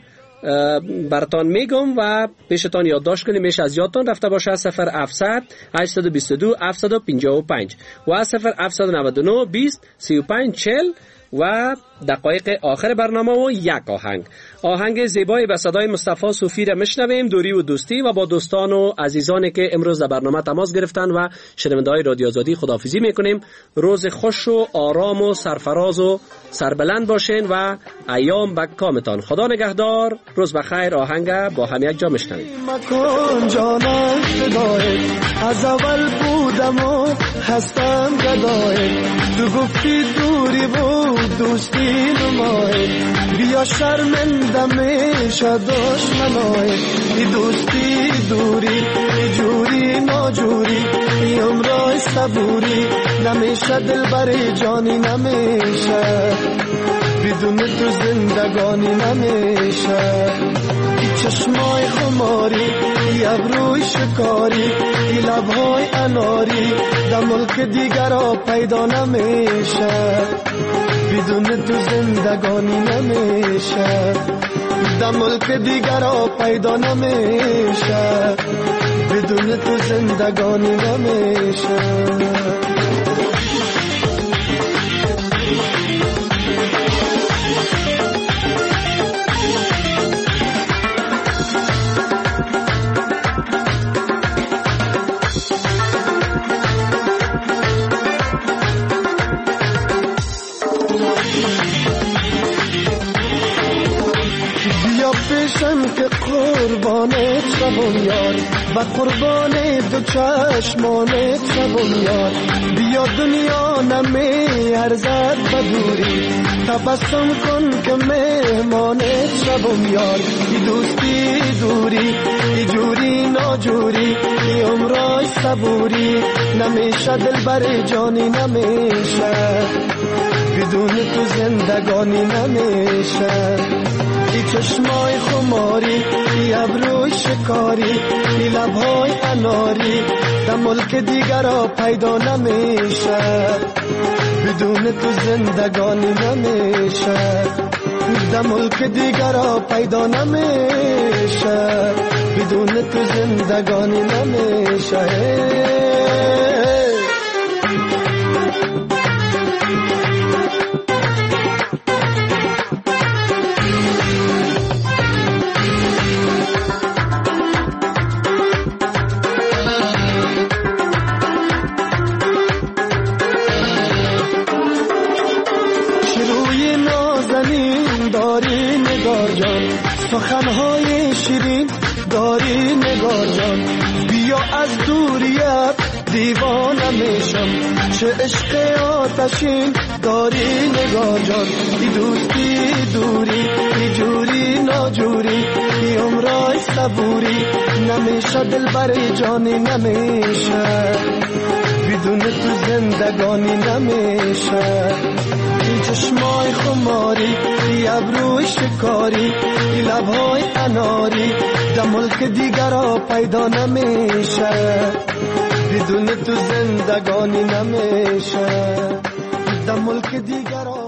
Speaker 11: براتان میگم و پیشتان یادداشت کنید، میشه از یادتان رفته باشه. 0700 822 755 و 0799 20 35 40 و دقایق آخر برنامه و یک آهنگ زیبای به صدای مصطفی صوفی را میشنویم، دوری و دوستی، و با دوستان و عزیزانی که امروز در برنامه تماس گرفتن و شنونده‌های رادیو آزادی خداحافظی میکنیم. روز خوش و آرام و سرفراز و سربلند باشین و ایام به کامتان. خدا نگهدار، روز بخیر. آهنگ با هم یک جا میشنویم.
Speaker 20: مکن جانم فدای، از اول بودم و هستم گدای، تو گفتی دوری بود دوستی نمای، بیا شرمنده میشه دشمنای، ای دوستی دوری ای جوری ناجوری، ای عمرای صبوری نمیشه، دل بر جانی نمیشه، بدون تو زندگانی نمیشه، ای چشمای خماری ای ابروی شکاری، ای لبهای اناری در ملک دیگر پیدا نمیشه، بدون تو زندگانی نمیشه، در ملک دیگر پیدا نمیشه، بدون تو زندگانی نمیشه. که قربانت شبم یار، و قربان دو چشمانت شبم یار، بیا دنیا نمی ارزد بدوری، تبسم کن که مهمانت شبم یار، ای دوستی دوری ای جوری ناجوری، ای عمرای صبوری نمیشه، دل بر جانی نمیشه، بدون تو زندگانی نمیشه، ای چشمای خماری ای ابروی شکاری، ای لبهای اناری در ملک دیگر پیدا نمیشه، بدون تو زندگانی نمیشه، در ملک دیگر پیدا نمیشه، بدون تو زندگانی نمیشه. سخنهای شیرین داری نگار جان، بیا از دوریت دیوانه میشم، چه عشق آتشین داری نگار جان، ای دوستی دوری ای جوری ناجوری، ای عمرای صبوری نمیشه، دل بر جانی نمیشه، بدون تو زندگانی نمیشه، این چشمای خماری ای ابروی شکاری، ای لبهای اناری در ملک دیگر پیدا نمیشه، بدون تو زندگانی نمیشه، در ملک دیگر